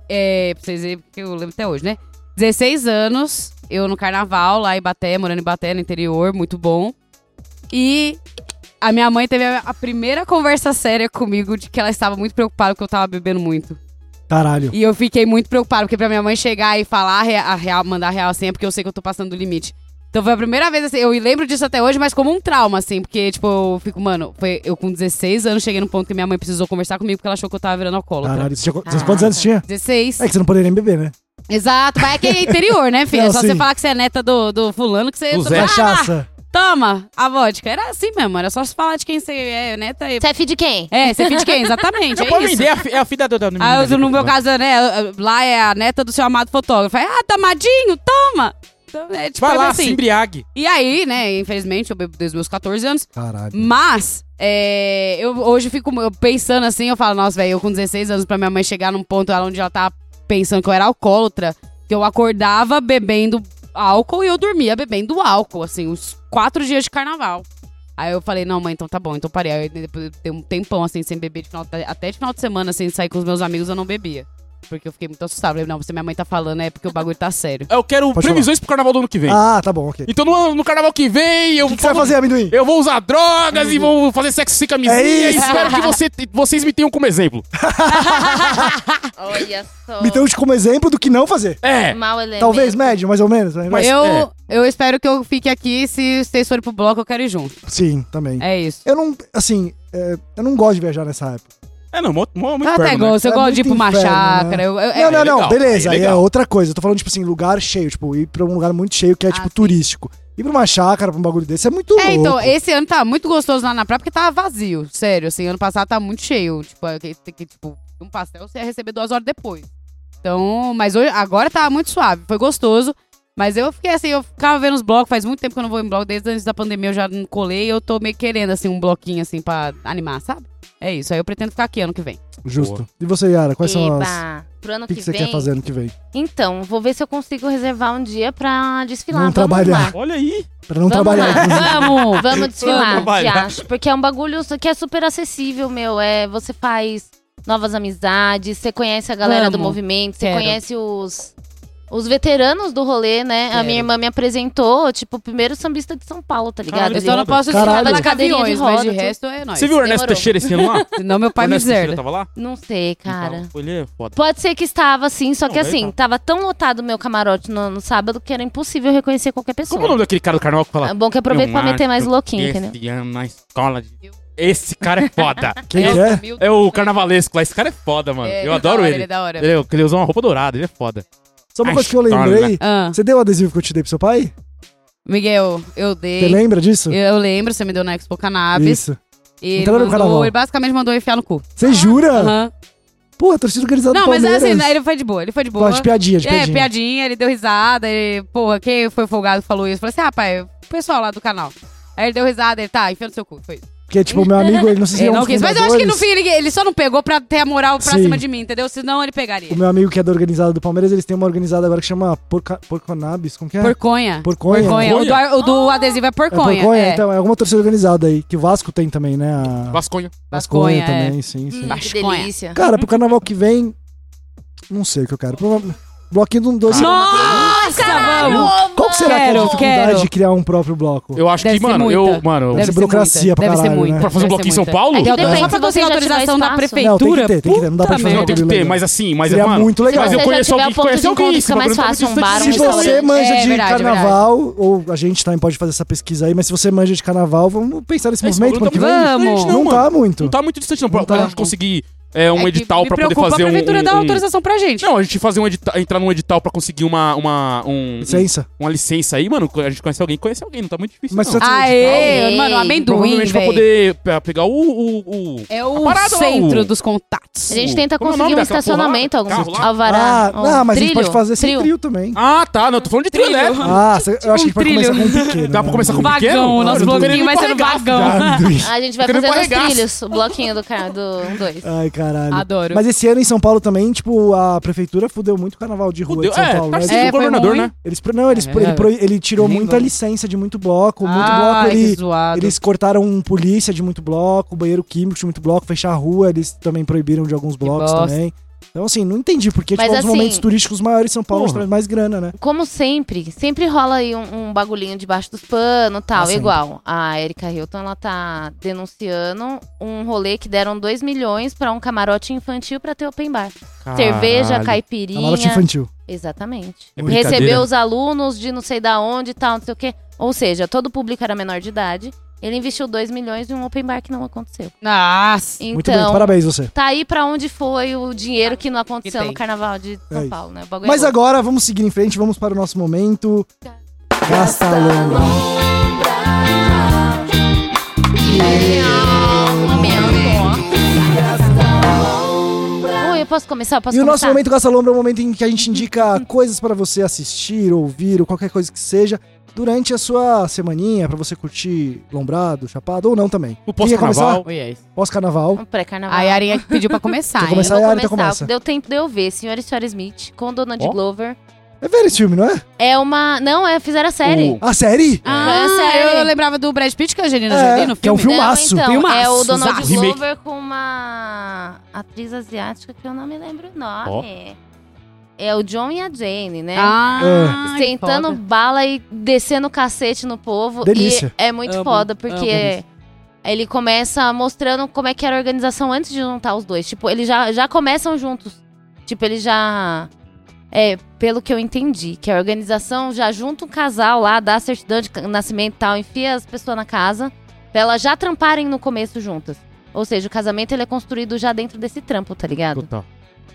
É, pra vocês verem, porque eu lembro até hoje, né? dezesseis anos, eu no carnaval, lá em Ibaté, morando em Ibaté, no interior, muito bom. E a minha mãe teve a, a primeira conversa séria comigo de que ela estava muito preocupada porque eu tava bebendo muito. Caralho. E eu fiquei muito preocupada, porque pra minha mãe chegar e falar a real, a real, mandar a real assim, é porque eu sei que eu tô passando do limite. Então foi a primeira vez, assim, eu lembro disso até hoje, mas como um trauma, assim, porque, tipo, eu fico, mano, foi, eu com dezesseis anos cheguei num ponto que minha mãe precisou conversar comigo porque ela achou que eu tava virando alcoólatra. Caralho. Você tinha, você- quantos anos você tinha? dezesseis. É que você não poderia nem beber, né? Exato, mas é que é interior, né, filha? Não, É só sim. você falar que você é neta do, do fulano que você... Do você Zé. fala, "Ah, Cachaça. toma a vodka." Era assim mesmo, era só se falar de quem você é, neta. E... Você é filho de quem? É, você é filho de quem? Exatamente, Não é pode isso. vender, é a fi- é a filha da da menina Ah, eu, ali, no meu vai. caso, né, lá é a neta do seu amado fotógrafo. Aí, ah, Tamadinho, toma! Então, é, tipo, Vai é lá, assim. se embriague. E aí, né, infelizmente, eu bebo desde os meus catorze anos. Caralho. Mas, é, eu hoje fico pensando assim, eu falo, nossa, velho, eu com dezesseis anos pra minha mãe chegar num ponto onde ela tava pensando que eu era alcoólatra, que eu acordava bebendo álcool e eu dormia bebendo álcool, assim, uns quatro dias de carnaval. Aí eu falei, não, mãe, então tá bom, então parei. Aí depois de um tempão, assim, sem beber, de final, até de final de semana, assim, sair com os meus amigos, eu não bebia. Porque eu fiquei muito assustada. Eu falei, não, se minha mãe tá falando é porque o bagulho tá sério. Eu quero Pode previsões pro carnaval do ano que vem. Ah, tá bom, ok. Então no, no carnaval que vem, eu O que, que você vai fazer, amendoim? Eu vou usar drogas e vou fazer sexo sem camisinha. É e isso. espero que você, vocês me tenham como exemplo. Olha só. Me deu como exemplo do que não fazer. É. Mau elemento. Talvez médio, mais ou menos. Mas, Mas- eu, é. eu espero que eu fique aqui. Se vocês forem pro bloco, eu quero ir junto. sim, também. É isso. Eu não, assim, é, eu não gosto de viajar nessa época. É, não, muito, muito Eu até perno, né? gosto, eu É gosto de ir muito pra uma inferno, chácara. né? Eu, eu- Não, é- não, não, legal, beleza. aí é Aí é legal. outra coisa. Eu tô falando, tipo assim, lugar cheio. Tipo, ir pra um lugar muito cheio que é, Ah, tipo, sim. turístico. Ir pra uma chácara, pra um bagulho desse, é muito É, então, louco. esse ano tá muito gostoso lá na praia porque tava vazio. Sério, assim, ano passado tá muito cheio. Tipo, é que, que, tipo um pastel você ia receber duas horas depois. Então, mas hoje, agora tá muito suave, foi gostoso. Mas eu fiquei assim, eu ficava vendo os blocos, faz muito tempo que eu não vou em bloco, desde antes da pandemia eu já não colei e eu tô meio querendo, assim, um bloquinho, assim, pra animar, sabe? É isso, aí eu pretendo ficar aqui ano que vem. Justo. Boa. E você, Yara, quais são as... Eba. Pro ano O que, que, que você vem. quer fazer ano que vem? Então, vou ver se eu consigo reservar um dia pra desfilar. Não Vamos trabalhar. lá. Olha aí. Pra não Vamos trabalhar, lá. inclusive. Vamos! Vamos desfilar, Vamos, vai, te vai. acho. Porque é um bagulho que é super acessível, meu. É, você faz novas amizades, você conhece a galera do Vamos. movimento, você Quero. conhece os, os veteranos do rolê, né? A Quero. minha irmã me apresentou, tipo, o primeiro sambista de São Paulo, tá ligado? Caralho, Eu só não posso Caralho. desfilar na Cadeirinha de caminhões, mas de roda, resto é nóis. Você viu o Ernesto Demorou. Teixeira esse ano lá? Senão meu O pai me Ernesto Teixeira zerda. tava lá? Não sei, cara. Então, ele é foda. Pode ser que estava, assim, só Não, que daí assim, tá. tava tão lotado o meu camarote no, no sábado que era impossível reconhecer qualquer pessoa. Como é o nome daquele cara do carnaval que fala? É bom que aproveita pra "Eu meter mais acho louquinho, que entendeu? esse ano na escola de... Esse cara é foda. Quem que é? É o carnavalesco lá. Esse cara é foda, mano. É, Eu ele é adoro da hora, ele. ele é da hora. Ele, é- ele usa uma roupa dourada, ele é foda. Só uma A coisa que eu história, lembrei. Ah, Você deu o adesivo que eu te dei pro seu pai? Miguel, eu Você dei. lembra disso? Eu lembro, você me deu na Expo Cannabis. Isso. E ele, Então era no carnaval. mandou, ele basicamente mandou eu enfiar no cu. Você jura? Aham. Pô, a torcida organizada Não, do mas Palmeiras. assim, né, ele foi de boa, ele foi de boa. Pô, de piadinha, de É, piadinha. piadinha, ele deu risada, ele, porra, quem foi folgado que falou isso? Eu falei assim, ah, pai, o pessoal lá do canal. Aí ele deu risada, ele, tá, enfia no seu cu, foi isso. Porque, tipo, o meu amigo, ele não sei se Ele é um não dos quis, mas eu acho que no fundadores. fim ele, ele só não pegou pra ter a moral pra Sim. cima de mim, entendeu? Senão ele pegaria. O meu amigo que é da organizada do Palmeiras, eles têm uma organizada agora que chama Porca... Porconabis, como que é? Porconha. Porconha. Porconha. O, do, o do adesivo é É porconha. Porconha, é. então, é alguma torcida organizada aí, que o Vasco tem também, né? A Vasconha. Vasconha Vasconha, também, sim, sim. Hum, que Basconha. delícia. Cara, pro carnaval que vem, não sei o que eu quero. Prova- Bloquinho de um doce. Nossa, vamos! Qual que será que é a Quero, dificuldade quero. de criar um próprio bloco? Eu acho Deve que, ser mano, muita. eu, mano, Deve Deve ser burocracia muita, pra deve ser caralho, muita. né? pra fazer um Deve bloquinho em ser São muita. Paulo? É que Eu- depende só pra se conseguir você já tiver autorização da espaço. prefeitura. Não, tem que ter, tem que ter, não dá pra puta fazer Não, uma tem que bagulho ter, legal. mas assim, mas Seria é, mano, muito legal. mas eu Se conheço já tiver alguém, um ponto conhece de alguém, encontro, esse fica mais bagulho tá fácil, muito um bar, distante. Se um você restaurante. manja É de verdade, carnaval, ou a gente também pode fazer essa pesquisa aí, mas se você manja de carnaval, vamos pensar nesse Esse movimento bagulho ano que tá vem. muito Vamos. distante, Não mano. tá muito. Não tá muito distante, não. Pra, Não pra tá. gente conseguir é, um É que edital me pra poder preocupa fazer a um... prefeitura dar um- autorização pra gente. Não, a gente fazer um edital, entrar num edital pra conseguir uma, uma, um, Licença. uma licença aí, mano. A gente conhece alguém, conhece alguém, não tá muito difícil, Mas não. se você- Aê, Ei, mano, amendoim, Provavelmente pra velho. poder pe- pegar o... o, o... É a o parada lá, centro o- dos contatos. A gente tenta Como é o conseguir nome um daquela estacionamento, porrada? alguns Carro lá? alvará. Ah, ó, não, mas a gente trilho, pode fazer sem trio. trio também. Ah, tá. Não, tô falando de trio Trilho. elétrico. Ah, cê- eu acho que a gente pode trilho. começar com um pequeno. Dá pra né? começar com um Vagão, pequeno? nosso Eu tô bloquinho querendo vai ir ser no pra vagão. Ah, amendoim. A gente vai Querendo fazer pra nos regaço. trilhos, o bloquinho do cara do um dois. Ai, caralho. Adoro. Mas esse ano em São Paulo também, tipo, a prefeitura fudeu muito o carnaval de rua Fudeu. de São É, Paulo. tá né? sendo É, o foi governador, ruim. né? Eles, pro- não, eles, É. pro- ele, pro- ele tirou Nem muita vamos. licença de muito bloco. Muito Ai, bloco, que ele, zoado. eles cortaram um polícia de muito bloco, banheiro químico de muito bloco, fechar a rua, eles também proibiram de alguns blocos bosta. também. Então, assim, não entendi porque, Mas, tipo, os assim, momentos turísticos maiores em São Paulo porra. traz mais grana, né? Como sempre, sempre rola aí um, um bagulhinho debaixo dos panos e tal. Ah, sempre. Igual, a Erika Hilton, ela tá denunciando um rolê que deram dois milhões pra um camarote infantil pra ter open bar. Cerveja, Caralho. caipirinha. Camarote infantil. Exatamente. É brincadeira. Recebeu os alunos de não sei da onde e tal, não sei o quê. Ou seja, todo o público era menor de idade. Ele investiu dois milhões em um open bar que não aconteceu. Nossa. Então, Muito bonito, parabéns você. tá aí pra onde foi o dinheiro que não aconteceu Que no tem. carnaval de É São isso. Paulo, né? O bagulho Mas é louco. agora, vamos seguir em frente, vamos para o nosso momento. Gasta Lombra. Oi, eu posso começar? Eu posso E o começar? nosso momento Gasta Lombra é o momento em que a gente indica coisas para você assistir, ouvir, ou qualquer coisa que seja, durante a sua semaninha, pra você curtir lombrado, chapado, ou não também. O Quem quer pós-carnaval. Oi, é isso. Pós-carnaval. Um pré-carnaval. A Yarinha pediu pra começar, Quer hein? começar? Vou Yara, então começar. começa. Deu tempo de eu ver Senhora e Senhora Smith com Donald Ó. Glover. É velho esse filme, não é? É uma... Não, é, fizeram a série. O- A série? Ah, É sério. eu lembrava do Brad Pitt com a Angelina É, Jolie no que é um filme. filmaço. Não, então, Filmaço, é o Donald zaço. Glover com uma atriz asiática que eu não me lembro o nome. É o John e a Jane, né? Ah, Sentando foda. bala e descendo cacete no povo. Delícia. E é muito Amo, foda, amo porque isso. ele começa mostrando como é que era a organização antes de juntar os dois. Tipo, eles já, já começam juntos. Tipo, eles já... É, pelo que eu entendi, que a organização já junta um casal lá, dá a certidão de nascimento e tal, enfia as pessoas na casa, pra elas já tramparem no começo juntas. Ou seja, o casamento ele é construído já dentro desse trampo, tá ligado? Total.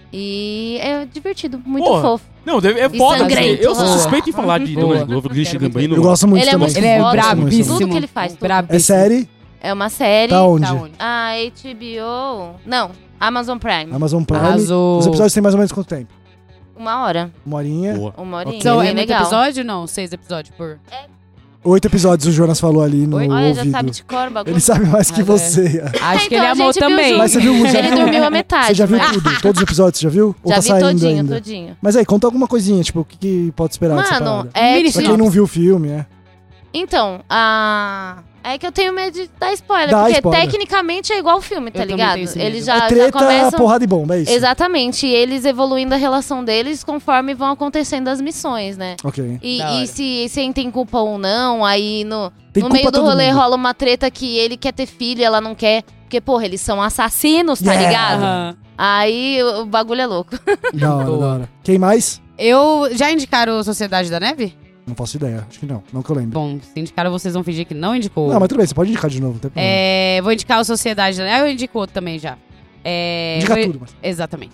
E é divertido, muito Porra. fofo. Não, deve- é foda, porque sangrento. eu sou Boa. suspeito em falar de Boa. Donald Glover, Christian Quero muito Gambino. Eu gosto muito Ele é também. muito Ele é foda, brabíssimo. tudo que ele faz, tudo. Brabíssimo. É série? É uma série. Tá onde? Tá onde? A H B O. Não, Amazon Prime. Amazon Prime. Arrasou. Os episódios têm mais ou menos quanto tempo? Uma hora. Uma horinha. Boa. Uma horinha. Então, é bem muito legal. episódio? Não, seis episódios por... Oito episódios o Jonas falou ali no Oi? Olha, ouvido. já sabe de cor o bagulho. Ele sabe mais que Ah, é. você. Acho que então ele a amou gente viu também. junto. Mas você viu, já Ele viu? dormiu a metade. Você já viu mas- tudo? Todos os episódios, você já viu? Ou Já tá vi saindo todinho, ainda? todinho. Mas aí, conta alguma coisinha, tipo, o que, que pode esperar dessa Mano, parada? é... Mini Pra quem não viu o filme, é. Então, a... É que eu tenho medo de dar spoiler, Dá porque spoiler. tecnicamente é igual o filme, tá Eu também ligado? tenho esse Eles medo. já, é já treta, começam... porrada e bomba, é isso? Exatamente, e eles evoluindo a relação deles conforme vão acontecendo as missões, né? Ok. E, Da hora. e se, se tem culpa ou não, aí no, Tem no culpa meio do todo rolê mundo. rola uma treta que ele quer ter filho e ela não quer. Porque, porra, eles são assassinos, tá Yeah. ligado? Aham. Aí o, o bagulho é louco. Da hora, Boa. da hora. Quem mais? Eu... Já indicaram Sociedade da Neve? Não faço ideia, acho que não. Não que eu lembro. Bom, se indicaram, vocês vão fingir que não indicou. Não, mas tudo bem, você pode indicar de novo, não tem problema. É, vou indicar o Sociedade da Neve. Eu indico outro também já. É, Indica vou- tudo, mas... Exatamente.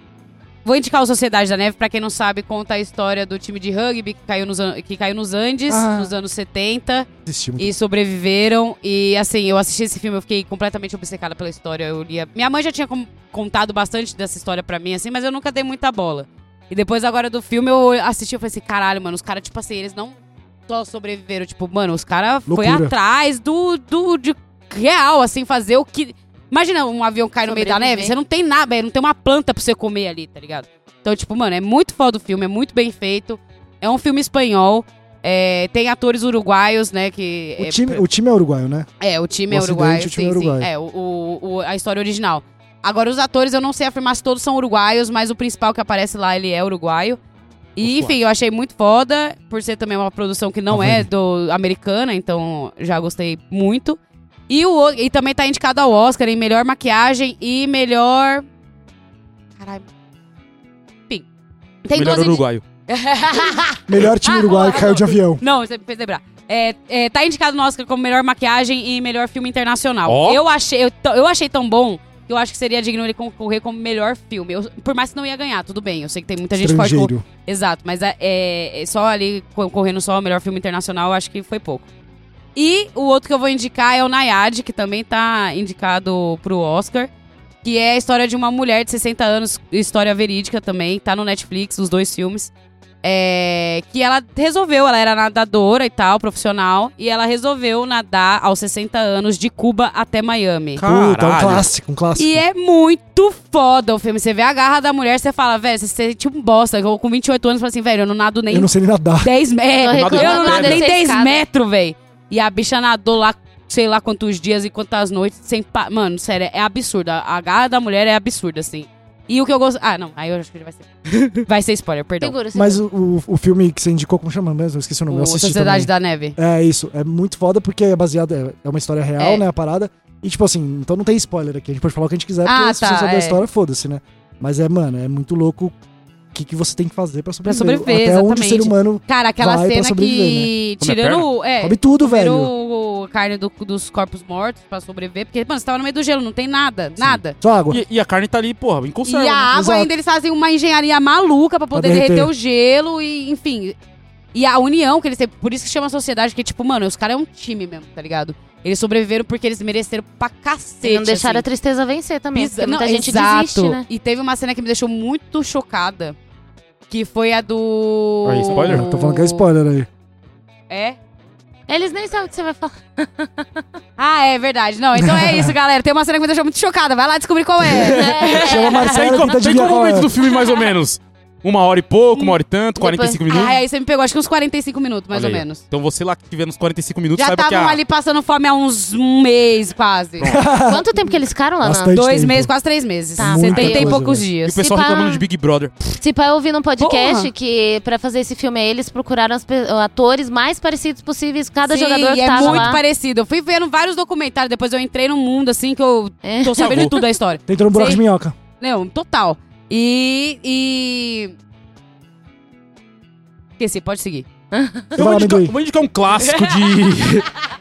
Vou indicar o Sociedade da Neve, pra quem não sabe, conta a história do time de rugby que caiu nos, an- que caiu nos Andes, Ah. nos anos setenta, Assisti muito. e sobreviveram. E assim, eu assisti esse filme, eu fiquei completamente obcecada pela história. Eu lia... Minha mãe já tinha com- contado bastante dessa história pra mim, assim, mas eu nunca dei muita bola. E depois agora do filme eu assisti e falei assim, caralho, mano, os caras, tipo assim, eles não só sobreviveram, tipo, mano, os caras foi Loucura. atrás do, do de real, assim, fazer o que... Imagina um avião cair no meio da Sobreviver. neve, você não tem nada, velho, não tem uma planta pra você comer ali, tá ligado? Então, tipo, mano, é muito foda o filme, é muito bem feito. É um filme espanhol, é, tem atores uruguaios, né, que... O é, time, o time é uruguaio, né? é, o time O é uruguaio, Ocidente, o time sim, é uruguaio. sim. É, o, o- o- a história original. Agora, os atores, eu não sei afirmar se todos são uruguaios, mas o principal que aparece lá, ele é uruguaio. E, enfim, eu achei muito foda, por ser também uma produção que não Ah, é vai. do americana, então já gostei muito. E, o, o- e também tá indicado ao Oscar em melhor maquiagem e melhor... Caralho. Enfim. Tem Melhor duas indi- uruguaio. Melhor time Ah, uruguaio boa, que caiu de boa. avião. Não, você me fez lembrar. É, é, tá indicado no Oscar como melhor maquiagem e melhor filme internacional. Ó. Eu achei, eu, t- eu achei tão bom que eu acho que seria digno ele concorrer como melhor filme. Eu- por mais que não ia ganhar, tudo bem. Eu sei que tem muita gente que pode Estrangeiro. Exato, mas é, é- é só ali concorrendo só o melhor filme internacional, eu acho que foi pouco. E o outro que eu vou indicar é o Nayade, que também tá indicado pro Oscar, que é a história de uma mulher de sessenta anos, história verídica também, tá no Netflix, os dois filmes. É, que ela resolveu, ela era nadadora e tal, profissional, e ela resolveu nadar aos sessenta anos de Cuba até Miami. Puta, é um Caralho. clássico, um clássico. E é muito foda o filme. Você vê a garra da mulher, você fala, velho, você sente um bosta. Eu, com vinte e oito anos, eu falo assim, velho, eu não nado nem Eu não sei nem nadar. dez metros. Tô Eu reclamando não nado dela nem descer dez escada. metros, velho. E a bicha nadou lá, sei lá quantos dias e quantas noites, sem pa... Mano, sério, é absurdo. A a garra da mulher é absurda, assim. E o que eu gosto... Ah, não. Aí eu acho que vai ser... vai ser spoiler, perdão. Segura, segura. Mas o, o, o filme que você indicou, como chama mesmo? Eu esqueci o nome. Eu O assisti Sociedade também. da Neve. É isso. É muito foda porque é baseado... É, é uma história real, É. né? A parada. E tipo assim, então não tem spoiler aqui. A gente pode falar o que a gente quiser, porque Ah, se tá, você sabe é. a história, foda-se, né? Mas é, mano, é muito louco o que, que você tem que fazer pra sobreviver. sobreviver, Até onde o ser exatamente. humano Cara, aquela vai pra cena sobreviver, que... Come a Tirando... É, come tudo, velho. Tirou carne do- dos corpos mortos pra sobreviver. Porque, mano, você tava no meio do gelo, não tem nada. Nada. Só água. E, e a carne tá ali, porra, em conserva. E a né? água Exato. ainda, eles fazem uma engenharia maluca pra poder Pra derreter. derreter o gelo e, enfim. E a união que eles têm, por isso que chama sociedade, que tipo, mano, os caras é um time mesmo, tá ligado? Eles sobreviveram porque eles mereceram pra cacete. E não deixaram a assim. tristeza vencer também. Pisa- Porque muita não, gente exato. desiste, né? E teve uma cena que me deixou muito chocada. Que foi a do... Aí, spoiler? Tô falando que é spoiler aí. É? Eles nem sabem o que você vai falar. Ah, é verdade. Não, então é isso, galera. Tem uma cena que me deixou muito chocada. Vai lá descobrir qual é. Chama a Tem, Marcela qual- que tá tem de qual momento do filme, mais ou menos? Uma hora e pouco, uma hora e tanto, quarenta e cinco minutos? Ah, aí você me pegou, acho que uns quarenta e cinco minutos, mais Olha ou aí. menos. Então você lá que tiver nos quarenta e cinco minutos, Já saiba que estavam a... ali passando fome há uns um mês, quase. Quanto tempo que eles ficaram lá? Bastante. Na... Dois tempo. meses, quase três meses. Tá, setenta muita e coisa, poucos velho. E dias. o pessoal Se pá- reclamando de Big Brother. Se pá, eu ouvi num podcast Porra. que pra fazer esse filme aí, eles procuraram os pe- atores mais parecidos possíveis, cada Sim, jogador que é tava muito lá. parecido. Eu fui vendo vários documentários, depois eu entrei num mundo assim que eu É. tô sabendo de tudo da história. Entrou no buraco Sei. de minhoca. Não, total. E. e... Esqueci, pode seguir. Eu vou lá, indicar, amendoim. vou indicar um clássico de...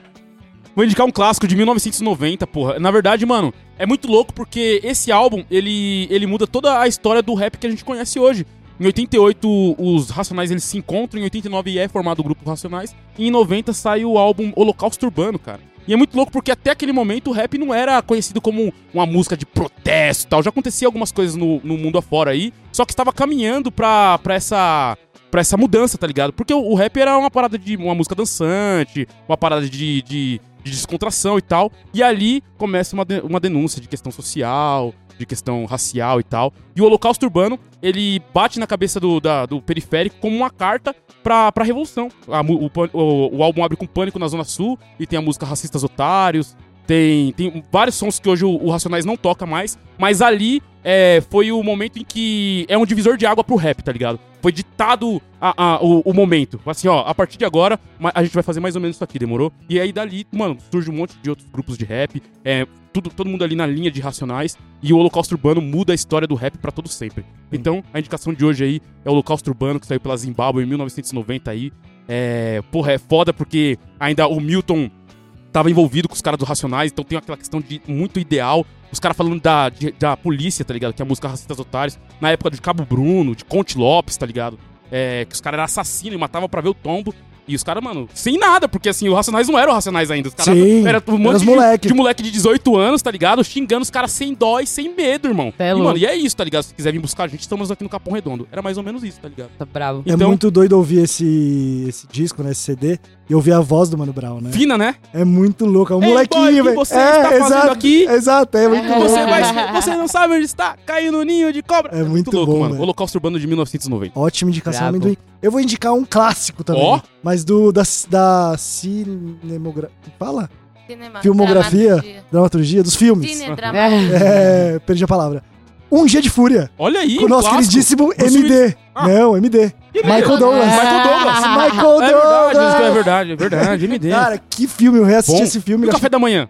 vou indicar um clássico de mil novecentos e noventa, porra. Na verdade, mano, é muito louco porque esse álbum, ele, ele muda toda a história do rap que a gente conhece hoje. Em oitenta e oito, os Racionais eles se encontram, em oitenta e nove é formado o grupo Racionais, e em noventa sai o álbum Holocausto Urbano, cara. E é muito louco porque até aquele momento o rap não era conhecido como uma música de protesto e tal. Já acontecia algumas coisas no, no mundo afora aí, só que estava caminhando pra, pra essa... pra essa mudança, tá ligado? Porque o, o rap era uma parada de uma música dançante, uma parada de, de, de descontração e tal. E ali começa uma, de- uma denúncia de questão social, de questão racial e tal. E o Holocausto Urbano, ele bate na cabeça do, da- do periférico como uma carta pra, pra revolução. A mu- o, pan- o, o álbum abre com Pânico na Zona Sul e tem a música Racistas Otários. Tem, tem vários sons que hoje o, o Racionais não toca mais, mas ali é, foi o momento em que é um divisor de água pro rap, tá ligado? Foi ditado a, a- o, o momento. Assim, ó, a partir de agora, ma- a gente vai fazer mais ou menos isso aqui, demorou? E aí dali, mano, surge um monte de outros grupos de rap, é, tudo, todo mundo ali na linha de Racionais, e o Holocausto Urbano muda a história do rap pra todo sempre. Então, a indicação de hoje aí é o Holocausto Urbano, que saiu pela Zimbábue em mil novecentos e noventa aí. É, porra, é foda porque ainda o Milton tava envolvido com os caras do Racionais, então tem aquela questão de muito ideal. Os caras falando da, de- da polícia, tá ligado? Que é a música Racistas Otários. Na época de Cabo Bruno, de Conte Lopes, tá ligado? É, que os caras eram assassinos e matavam pra ver o tombo. E os caras, mano, sem nada, porque assim, os Racionais não eram Racionais ainda. Os caras Sim, era um eram monte os de, moleque. de moleque de dezoito anos, tá ligado? Xingando os caras sem dó e sem medo, irmão. É e, louco. mano, e é isso, tá ligado? Se quiser vir buscar a gente, estamos aqui no Capão Redondo. Era mais ou menos isso, tá ligado? Tá bravo. É Então- muito doido ouvir esse, esse disco, né? Esse C D, e ouvir a voz do Mano Brown, né? Fina, né? É muito louco. É um Ei, molequinho, boy, o que velho. você é, está fazendo exato, aqui? Exato, é muito bom. Você, vai, você não sabe onde está? Caiu no ninho de cobra. É muito louco, bom, mano. velho. Holocausto Urbano de mil novecentos e noventa. Ótima indicação, Brabo. amendoim. Eu vou indicar um clássico também. Ó. Mas do da, da cinemografia. Fala? Cinema- Filmografia? dramaturgia. Dramaturgia dos filmes. Cine, drama. É, perdi a palavra. Um Dia de Fúria. Olha aí, Com o nosso clássico. queridíssimo Bruce M D. Willis. Ah. Não, M D. Michael Douglas. Michael Douglas. Michael É Douglas. verdade, é verdade, é verdade. M D. Cara, que filme. Eu reassisti Bom. esse filme. No ele café da manhã.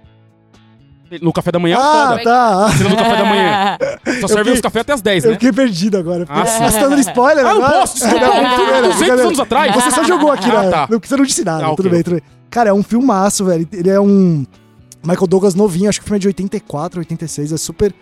No café da manhã é Ah, foda. tá. Você no café da manhã. Só serve fiquei- os cafés até as dez, Eu né? fiquei perdido agora. Ah, sim. Você tá dando spoiler Ah, não agora? posso, desculpa. Não, Um filme de brincadeira, duzentos brincadeira. anos atrás. Você só jogou aqui, Ah, né? tá. Não precisa não disse nada. Ah, tudo ok. bem, tudo bem. Cara, é um filmaço, velho. Ele é um Michael Douglas novinho. Acho que o filme é de oitenta e quatro, oitenta e seis. É super...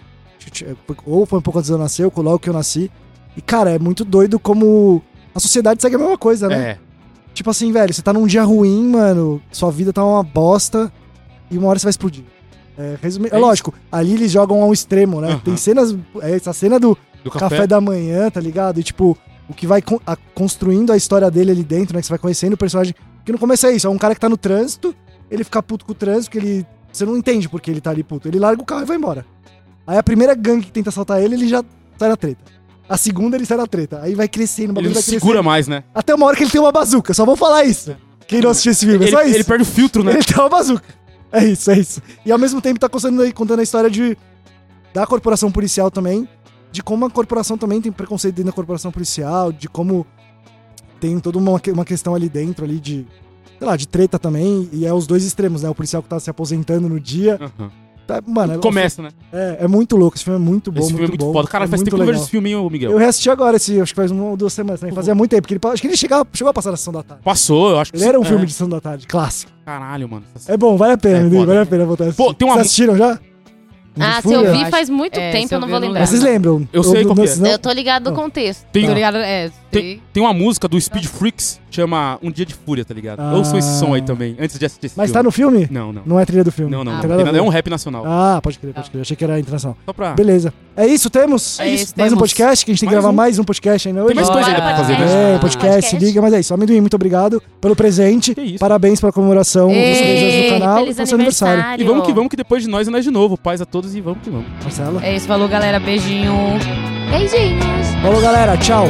Ou foi um pouco antes de eu nascer, ou logo que eu nasci. E, cara, é muito doido como a sociedade segue a mesma coisa, né? É. Tipo assim, velho, você tá num dia ruim, mano, sua vida tá uma bosta e uma hora você vai explodir. É, resumi... é É lógico, ali eles jogam ao extremo, né? Aham. Tem cenas, é, essa cena do Do café. café. da manhã, tá ligado? E tipo, o que vai con- a- construindo a história dele ali dentro, né? Que você vai conhecendo o personagem. Que no começo é isso, é um cara que tá no trânsito, ele fica puto com o trânsito, que ele... Você não entende porque ele tá ali puto. Ele larga o carro e vai embora. Aí a primeira gangue que tenta assaltar ele, ele já sai na treta. A segunda, ele sai na treta. Aí vai crescendo, o Ele bagulho não vai segura crescendo. mais, né? Até uma hora que ele tem uma bazuca, só vou falar isso. Quem não assistiu esse filme, é Ele, só isso. ele perde o filtro, né? Ele tem uma bazuca. É isso, é isso. E ao mesmo tempo tá contando, contando a história de da corporação policial também, de como a corporação também tem preconceito dentro da corporação policial, de como tem toda uma, uma questão ali dentro, ali de, sei lá, de treta também, e é os dois extremos, né? O policial que tá se aposentando no dia. Aham. Tá, mano, Começa, né? é, é muito louco, esse filme é muito bom, Esse filme é muito muito bom. foda. Cara, é faz muito tempo que eu vejo legal. esse filme, hein, ô Miguel? Eu reassisti agora, esse, acho que faz uma ou duas semanas também, fazia muito tempo, porque ele, acho que ele chegava, chegou a passar na sessão da tarde. Passou, eu acho que Ele era um é. filme de sessão da tarde, clássico. Caralho, mano. É bom, vale a pena, É Menino, foda. vale a pena voltar a assistir. Pô, tem uma Vocês mu- assistiram já? Ah, De se eu Fúria? vi acho- faz muito é, tempo, se eu eu não vi, vou eu não lembrar. Mas vocês lembram? Eu sei qual que é. não- Eu tô ligado do Não. contexto. Tem, Tô ligado, é. tem, sei. tem uma música do Speed Freaks, chama Um Dia de Fúria, tá ligado? Ah. Ouçam esse som aí também, antes de assistir esse Mas filme. tá no filme? Não, não. Não é trilha do filme. Não, não. Ah, não. tem Tem nada a nada- ver. é um rap nacional. Ah, pode crer, pode crer. Achei que era internacional. Só pra... Beleza. É isso, temos? É isso, mais um temos. podcast, que a gente tem que Mais gravar um. mais um podcast ainda hoje. Tem mais Bora, coisa ainda pra fazer, podcast. né? É, podcast, podcast. se liga, mas é isso. Amendoim, muito obrigado pelo presente. Que isso. Parabéns pela comemoração dos Ei, três anos do canal Feliz e pelo seu aniversário. E vamos que vamos, que depois de nós é nós de novo. Paz a todos e vamos que vamos. Marcela. É isso, falou, galera. Beijinho. Beijinhos. Falou, galera. Tchau.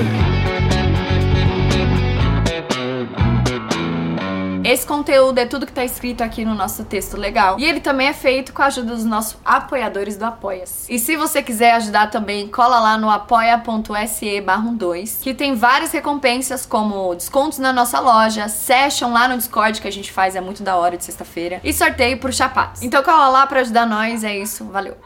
Esse conteúdo é tudo que tá escrito aqui no nosso texto legal. E ele também é feito com a ajuda dos nossos apoiadores do Apoia-se. E se você quiser ajudar também, cola lá no apoia.se barra dois, que tem várias recompensas, como descontos na nossa loja, session lá no Discord, que a gente faz, é muito da hora de sexta-feira, e sorteio pro Chapados. Então cola lá pra ajudar nós, é isso, valeu.